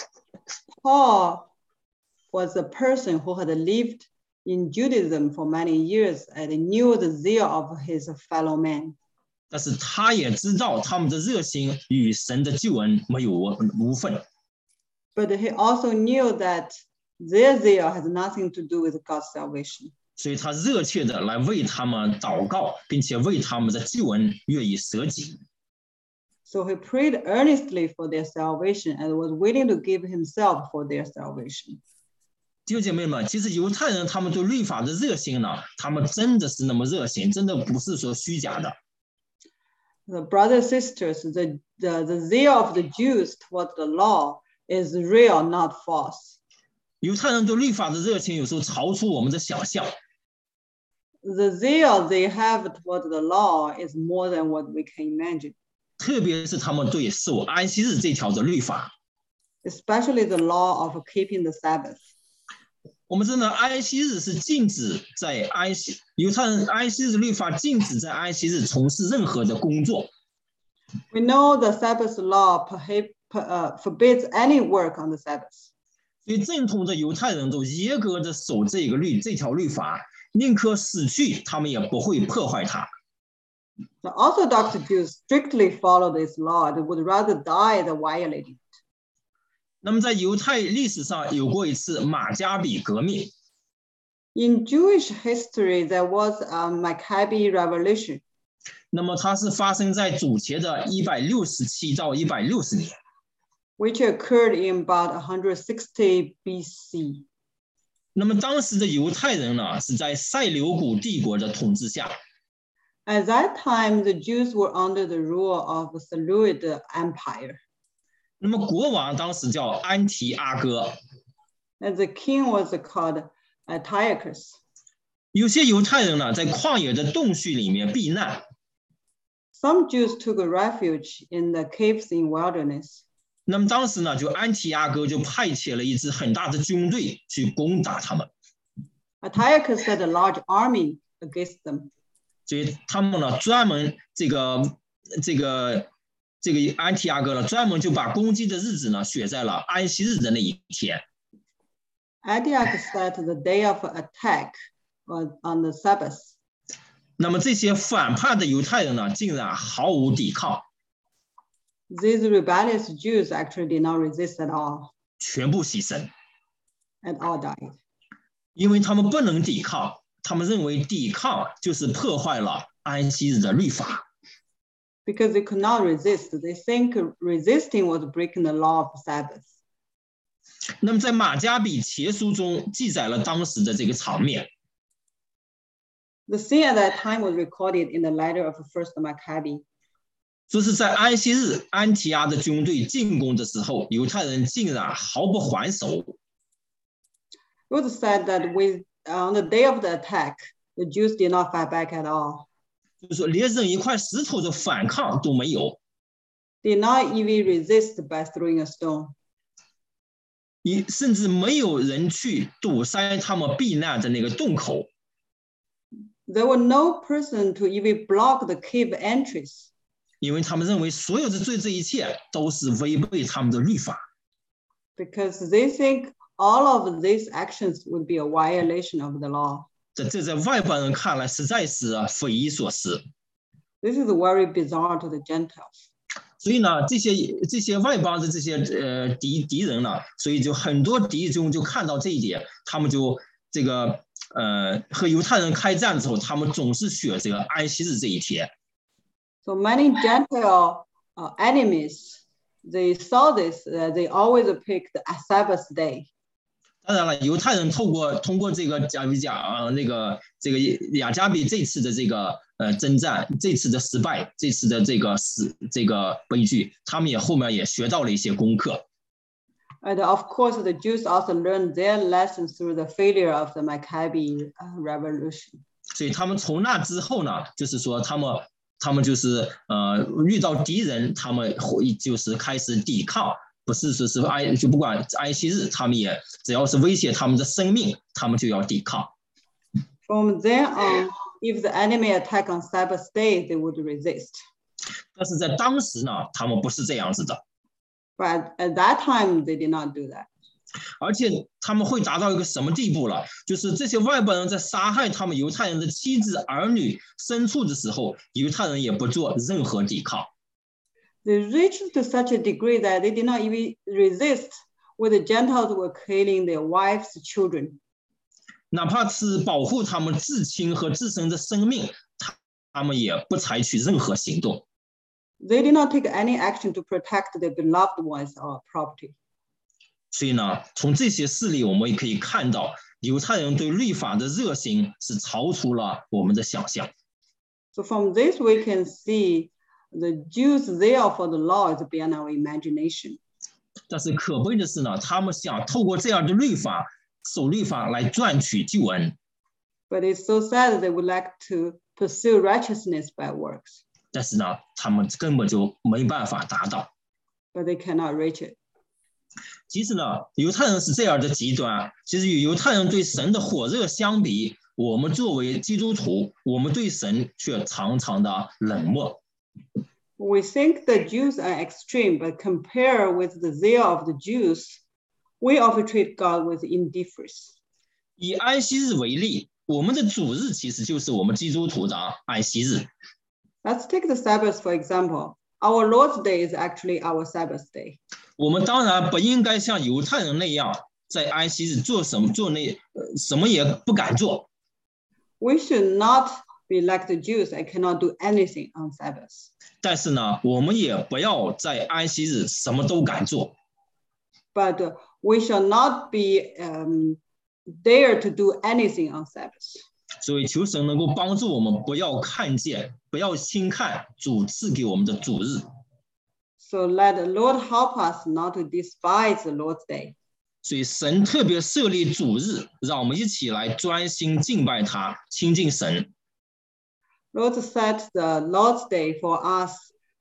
A: Paul was a person who had lived in Judaism for many years and knew the zeal of his fellow men.
B: 但是他也知道他们的热心与神的救恩没有无分。
A: But he also knew that their zeal has nothing to do with God's salvation.
B: 所以他热切的来为他们祷告，并且为他们的救恩愿意舍己。
A: So he prayed earnestly for their salvation and was willing to give himself for their salvation.
B: 弟兄姐妹们，其实犹太人他们对律法的热心呢，他们真的是那么热心，真的不是说虚假的。
A: The brothers and sisters, the zeal of the Jews toward the law is real, not false.
B: 犹太人对律法的热情有时候超出我们的想象。
A: The zeal they have toward the law is more than what we can imagine.
B: 特别是他们对守安息日这条的律法。
A: Especially the law of keeping the Sabbath.
B: 我们知道安息日是禁止在犹太人安息日律法禁止在安息日从事任何的工作。
A: We know the Sabbath law forbids any work on the Sabbath.
B: 所以正统的犹太人都严格的守这条律法，宁可死去，他们也不会破坏它。
A: The Orthodox Jews strictly follow this law and would rather die than violate it.
B: 那么在犹太历史上有过一次马加比革命。
A: In Jewish history, there was a Maccabi revolution.
B: 那么它是发生在主前的167到160年。
A: Which occurred in about 160 BC.
B: 那么当时的犹太人呢，是在塞琉古帝国的统治下。
A: At that time, the Jews were under the rule of the Seleucid Empire.
B: 那么国王当时叫安提阿哥。
A: And the king was called Antiochus.
B: 有些犹太人呢，在旷野的洞穴里面避难。
A: Some Jews took refuge in the caves in wilderness.
B: 那么当时呢，就安提阿哥就派遣了一支很大的军队去攻打他们。
A: Antiochus led a large army against them.
B: 所以他们呢，专门这个安提阿哥呢，专门就把攻击的日子呢，选在了安息日的那一天。
A: Antiochus set the day of attack on the Sabbath.
B: 那么这些反叛的犹太人呢，竟然毫无抵抗。
A: These rebellious Jews actually did not resist at all.
B: 全部牺牲。
A: And all died.
B: 因为他们不能抵抗，他们认为抵抗就是破坏了安息日的律法。
A: Because they could not resist, they think resisting was breaking the law of Sabbath.
B: 那么在马加比前书中记载了当时的这个场面。
A: The scene at that time was recorded in the letter of First Maccabi.
B: 说是在安息日，安提阿的军队进攻的时候，犹太人竟然毫不还手。
A: It was said that on the day of the attack, the Jews did not fight back at all.
B: 就是说，连扔一块石头的反抗都没有。
A: Did not even resist by throwing a stone.
B: 甚至没有人去堵塞他们避难的那个洞口。
A: There were no person to even block the cave entries.
B: 因为他们认为所有的罪这一切都是违背他们的律法。
A: Because they think all of these actions would be a violation of the law.
B: 这在外邦人看来实在是匪夷所思。
A: This is very bizarre to the Gentiles.
B: 所以呢，这些外邦的这些敌人呢，所以就很多弟兄就看到这一点，他们就这个和犹太人开战的时候，他们总是选这个安息日这一天。
A: So many Gentile enemies, they saw this, they always picked a Sabbath day.
B: 当然了，犹太人通过这个亚加比这次的这个征战，这次的失败，这次的这个悲剧，他们后面也学到了一些功课。
A: And of course, the Jews also learned their lessons through the failure of the Maccabi revolution.
B: 所以他们从那之后呢，就是说他们就是遇到敌人，他们就是开始抵抗。不是说是就不管安息日，他们也只要是威胁他们的生命，他们就要抵抗。
A: From then on, if the enemy attack on Sabbath day, they would resist.
B: 但是在当时呢，他们不是这样子的。
A: But at that time, they did not do that.
B: 而且他们会达到一个什么地步了？就是这些外邦人在杀害他们犹太人的妻子、儿女、牲畜的时候，犹太人也不做任何抵抗。
A: They reached to such a degree that they did not even resist when the Gentiles were killing their wives, children.
B: 哪怕是保护他们至亲和至神的生命，他们也不采取任何行动。
A: They did not take any action to protect their beloved ones or property.
B: 所以呢，从这些事例我们也可以看到，犹太人对律法的热心是超出了我们的想象。
A: So from this we can see the Jews zeal for the law is beyond our imagination.
B: 但是可悲的是呢，他们想透过这样的律法、守律法来赚取救恩。
A: But it's so sad that they would like to pursue righteousness by works.
B: 但是呢，他们根本就没办法达到。
A: But they cannot reach it.
B: 其实呢，犹太人是这样的极端。其实与犹太人对神的火热相比，我们作为基督徒，我们对神却常常的冷漠。
A: We think the Jews are extreme, but compare with the zeal of the Jews, we often treat God with indifference.
B: 以安息日为例，我们的主日其实就是我们基督徒的安息日。
A: Let's take the Sabbath, for example. Our Lord's Day is actually our Sabbath day.
B: 我们当然不应该像犹太人那样，在安息日什么也不敢做。
A: We should not be like the Jews and cannot do anything on Sabbath.
B: 但是呢，我们也不要在安息日什么都敢做。
A: But we shall not be dare to do anything on Sabbath.
B: 所以求神能够帮助我们，不要轻看主赐给我们的主日。
A: So let the Lord help us not to despise the Lord's day.
B: 所以神特别设立主日，让我们一起来专心敬拜他，亲近神。
A: Lord set the Lord's day for us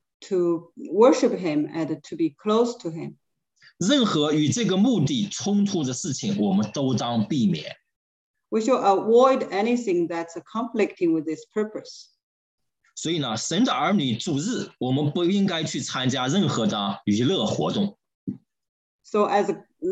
A: to worship him and to be close to him.
B: 任何与这个目的冲突的事情，我们都当避免。
A: We should avoid anything that's conflicting with this purpose.
B: 所以呢，神的儿女主日，我们不应该去参加任何的娱乐活动。
A: So as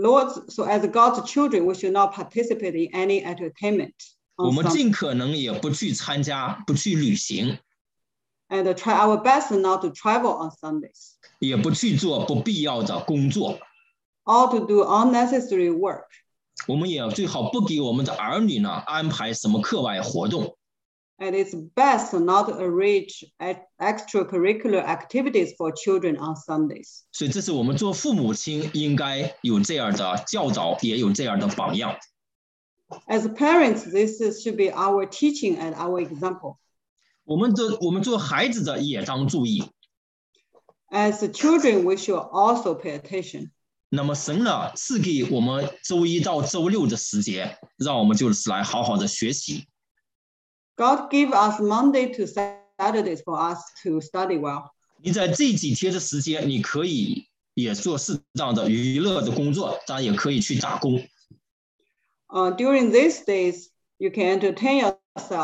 A: God's children, we should not participate in any entertainment.
B: 我们尽可能也不去参加，不去旅行。
A: And try our best not to travel on Sundays.
B: 也不去做不必要的工作。
A: Or to do unnecessary work.
B: 我们也最好不给我们的儿女呢安排什么课外活动。
A: And it's best not to arrange extracurricular activities for children on Sundays.
B: 所以这是我们做父母亲应该有这样的教导，也有这样的榜样。
A: As parents, this should be our teaching and our example.
B: 我们做孩子的也当注意。
A: As children, we should also pay attention.
B: 那么神呢赐给我们周一到周六的时间，让我们就是来好好的学习。
A: God gave us Monday to Saturdays for us to study well.
B: 你在这几天的时间，你可以也做适当的娱乐的工作，当然也可以去打工。
A: During these days, you can entertain yourself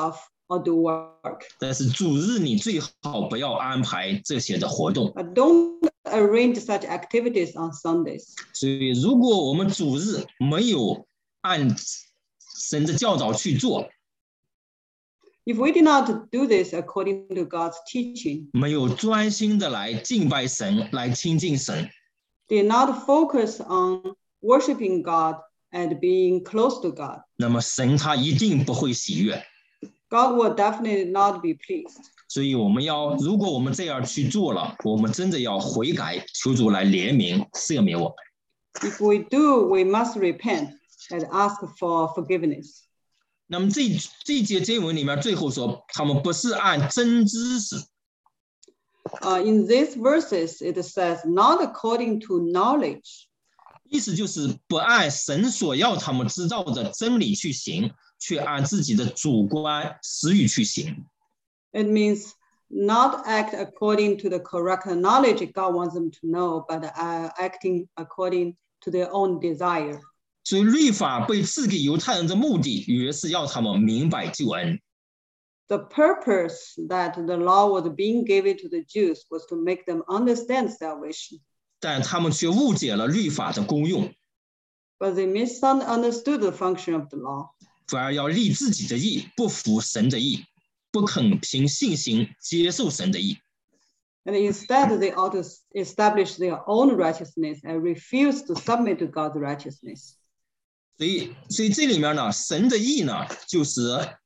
A: or do work.
B: 但是主日你最好不要安排这些的活动。
A: Don't arrange such activities on Sundays.
B: 所以，如果我们主日没有按神的教导去做，
A: If we did not do this according to God's teaching,
B: 没有专心的来敬拜神，来亲近神，
A: did not focus on worshiping God and being close to God,
B: 那么神他一定不会喜悦。
A: God will definitely not be pleased.
B: 所以我们要，如果我们这样去做了，我们真的要悔改，求主来怜悯赦免我们。
A: If we do, we must repent and ask for forgiveness.
B: 那么这节经文里面最后说，他们不是按真知识，
A: In these verses, it says, not according to knowledge.
B: 意思就是不按神所要他们知道的真理去行，却按自己的主观私欲去行。
A: It means not act according to the correct knowledge God wants them to know, but acting according to their own desire.
B: 所以律法被赐给犹太人的目的，原是要他们明白救恩。
A: The purpose that the law was being given to the Jews was to make them understand salvation.
B: 但他们却误解了律法的功用，
A: But they misunderstood the function of the law.
B: 反而要立自己的义，不服神的义，不肯凭信心接受神的义。
A: And instead, they ought to establish their own righteousness and refuse to submit to God's righteousness.
B: 所以这里面呢，神的义呢，就是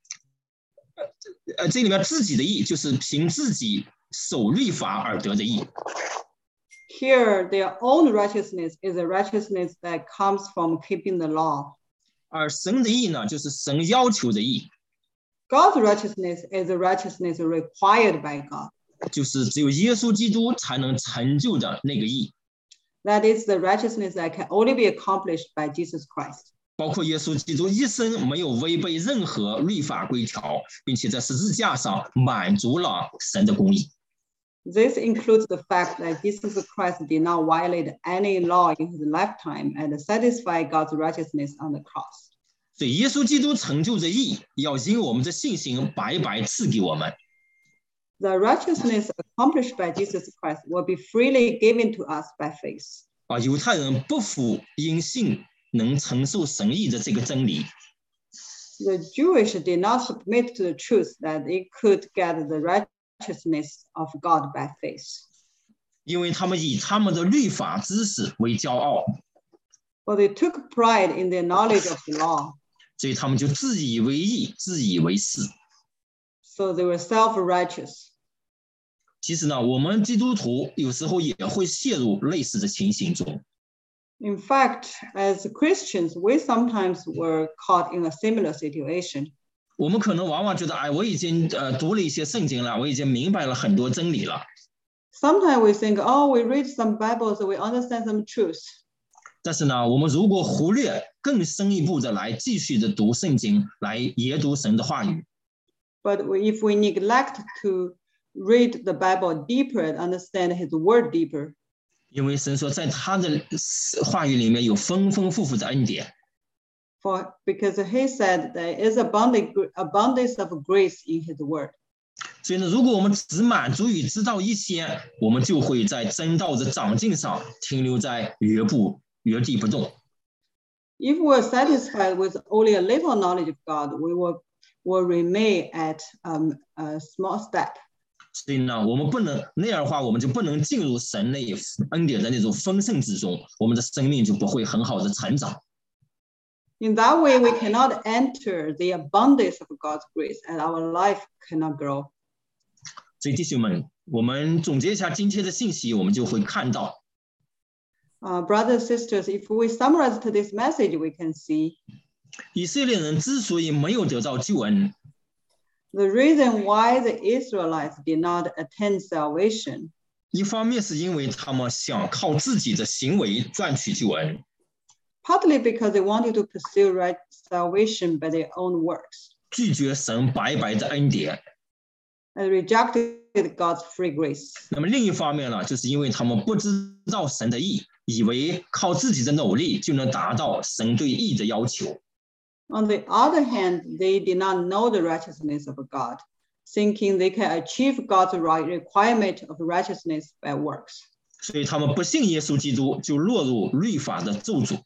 B: 这里面自己的义，就是凭自己守律法而得的义。
A: Here, their own righteousness is a righteousness that comes from keeping the law.
B: 而神的义呢，就是神要求的义，
A: God's righteousness is a righteousness required by God.
B: 就是只有耶稣基督才能成就的那个义。
A: That is the righteousness that can only be accomplished by Jesus Christ.
B: 包括耶稣基督一生没有违背任何律法规条，并且在十字架上满足了神的公义。
A: This includes the fact that Jesus Christ did not violate any law in his lifetime and satisfy God's righteousness on the cross.
B: 所以耶稣基督成就的义，要因我们的信心白白赐给我们。
A: The righteousness accomplished by Jesus Christ will be freely given to us by faith.
B: 犹太人不服因信能承受神义的这个真理，
A: The Jewish did not submit to the truth that they could get the righteousness of God by faith.
B: 因为他们以他们的律法知识为骄傲，
A: For they took pride in their knowledge of the law,
B: 所以他们就自以为义，自以为是。
A: so they were self-righteous.
B: 其实呢，我们基督徒有时候也会陷入类似的情形中。
A: In fact, as Christians, we sometimes were caught in a similar situation.
B: 我们可能往往觉得，我已经读了一些圣经了，我已经明白了很多真理了。
A: Sometimes we think, oh, we read some Bibles, we understand some truths.
B: 但是呢，我们如果忽略更深一步的来继续的读圣经，来研读神的话语，
A: But if we neglect to read the Bible deeper and understand His Word deeper,
B: 因为神说，在他的话语里面有丰丰富富的恩典。
A: because He said there is abundance of grace in His Word.
B: 所以呢，如果我们只满足于知道一些，我们就会在真道的长进上停留在原地不动。
A: If we're satisfied with only a little knowledge of God, we will remain at a small step.
B: 所以呢，我们不能那样的话，我们就不能进入神那恩典的那种丰盛之中，我们的生命就不会很好的成长。
A: In that way, we cannot enter the abundance of God's grace, and our life cannot grow.
B: 所以弟兄们，我们总结一下今天的信息，我们就会看到，
A: Brothers and sisters, if we summarize today's message, we can see
B: 以色列人之所以没有得到救恩，
A: the reason why the Israelites did not attain salvation.
B: 一方面是因为他们想靠自己的行为赚取救恩，
A: Partly because they wanted to pursue salvation by their own works
B: 拒绝神白白的恩典。
A: and rejected God's free grace.
B: 那么另一方面呢，就是因为他们不知道神的义，以为靠自己的努力就能达到神对义的要求。
A: On the other hand, they did not know the righteousness of God, thinking they can achieve God's requirement of righteousness by works.
B: 所以他们不信耶稣基督，就落入律法的咒诅。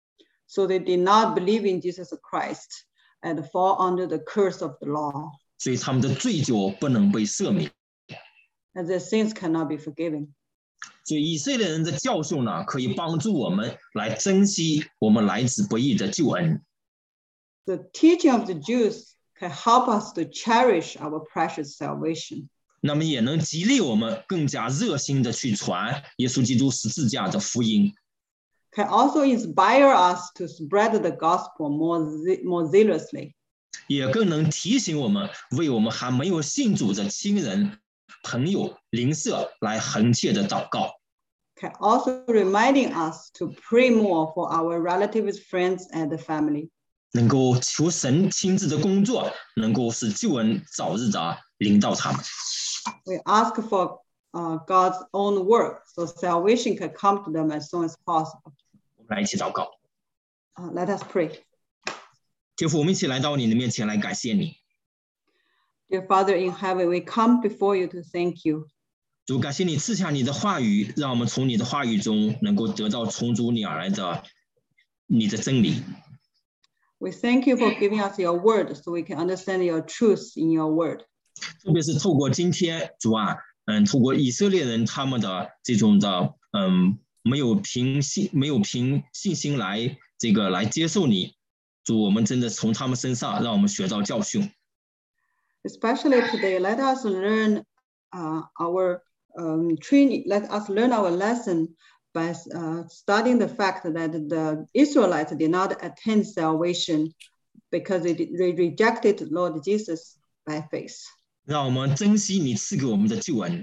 A: So they did not believe in Jesus Christ and fall under the curse of the law.
B: 所以他们的罪就不能被赦免。
A: And their sins cannot be forgiven.
B: 所以以色列人的教训呢，可以帮助我们来珍惜我们来之不易的救恩。
A: The teaching of the Jews can help us to cherish our precious salvation.
B: 那么也能激励我们更加热心的去传耶稣基督十字架的福音。
A: Can also inspire us to spread the gospel more zealously.
B: 也更能提醒我们，为我们还没有信主的亲人、朋友、邻舍来恒切的祷告。
A: Can also reminding us to pray more for our relatives, friends, and the family.
B: 能够求神亲自的工作，能够使救恩早日的临到他们。
A: We ask for God's own work, so salvation can come to them as soon as possible.
B: 我们来一起祷告。
A: Let us pray.
B: 天父，我们一起来到你的面前来感谢你。
A: Dear Father in heaven, we come before you to thank you.
B: 主，感谢你赐下你的话语，让我们从你的话语中能够得到从主你而来的你的真理。
A: We thank you for giving us your word, so we can understand your truth in your word.
B: 特别是透过今天，主啊，透过以色列人他们的这种的，没有凭信心来来接受你，主，我们真的从他们身上让我们学到教训。
A: Especially today, let us learn our training. Let us learn our lesson by studying the fact that the Israelites did not attain salvation because they rejected Lord Jesus by faith.
B: 让我们珍惜你赐给我们的救恩。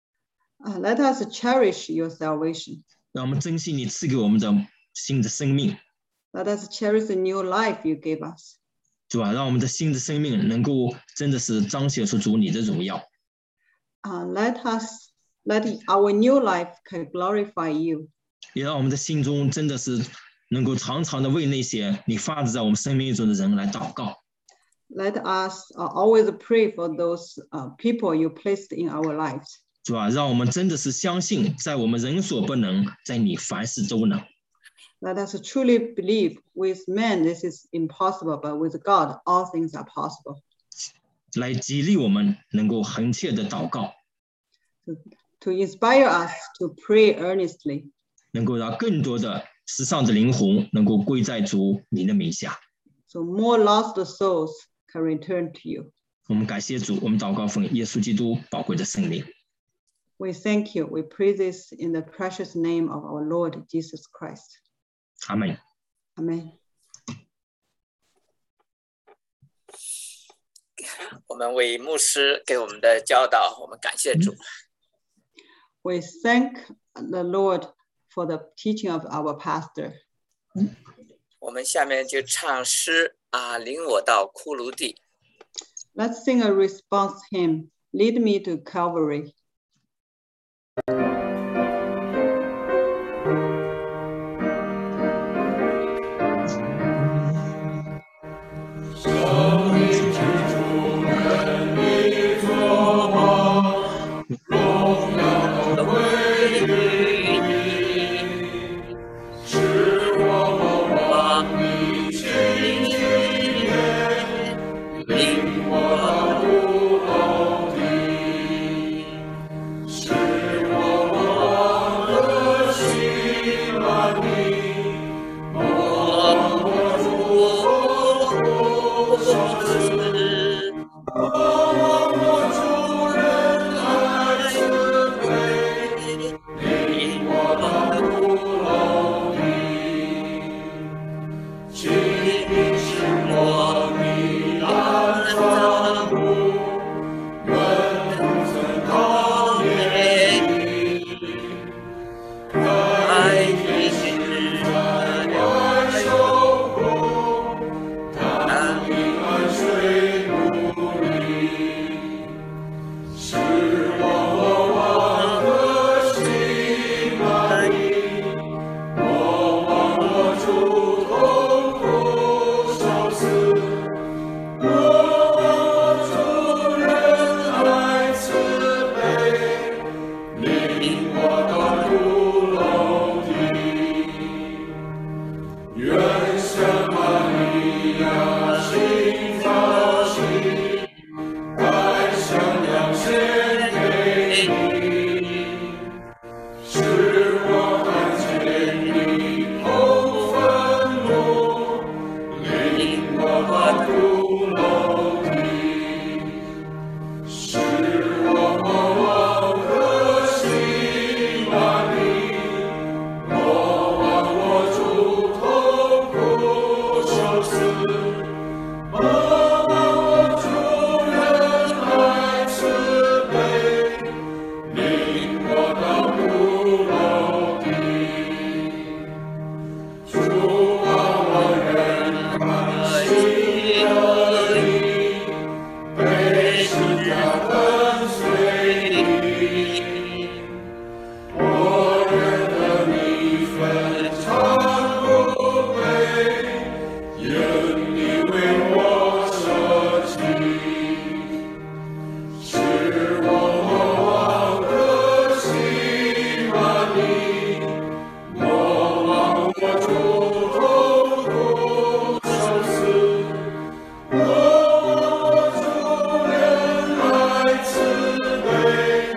A: Let us cherish your salvation.
B: 让我们珍惜你赐给我们的新的生命。
A: Let us cherish the new life you gave us.
B: 主啊，让我们的新的生命能够真的是彰显出主你的荣耀。
A: Let our new life can glorify you.
B: 也让我们的心中真的是能够常常的为那些你发自在我们生命中的人来祷告。
A: Let us always pray for those people you placed in our lives.
B: 主啊，让我们真的是相信，在我们人所不能，在你凡事都能。
A: Let us truly believe with men this is impossible, but with God all things are possible.
B: 来激励我们能够恒切的祷告。
A: To inspire us to pray earnestly.
B: 能够让更多的世上的灵魂能够归在主你的名下。
A: So more lost souls can return to you.
B: 我们感谢主，我们祷告奉耶稣基督宝贵的圣灵。
A: We thank you. We pray this in the precious name of our Lord Jesus Christ.
B: 阿们。
A: Amen.
C: 我们为牧师给我们的教导，我们感谢主。
A: We thank the Lord for the teaching of our pastor.
C: 我们下面就唱诗领我到骷髅地。
A: Let's sing a response hymn, Lead Me to Calvary.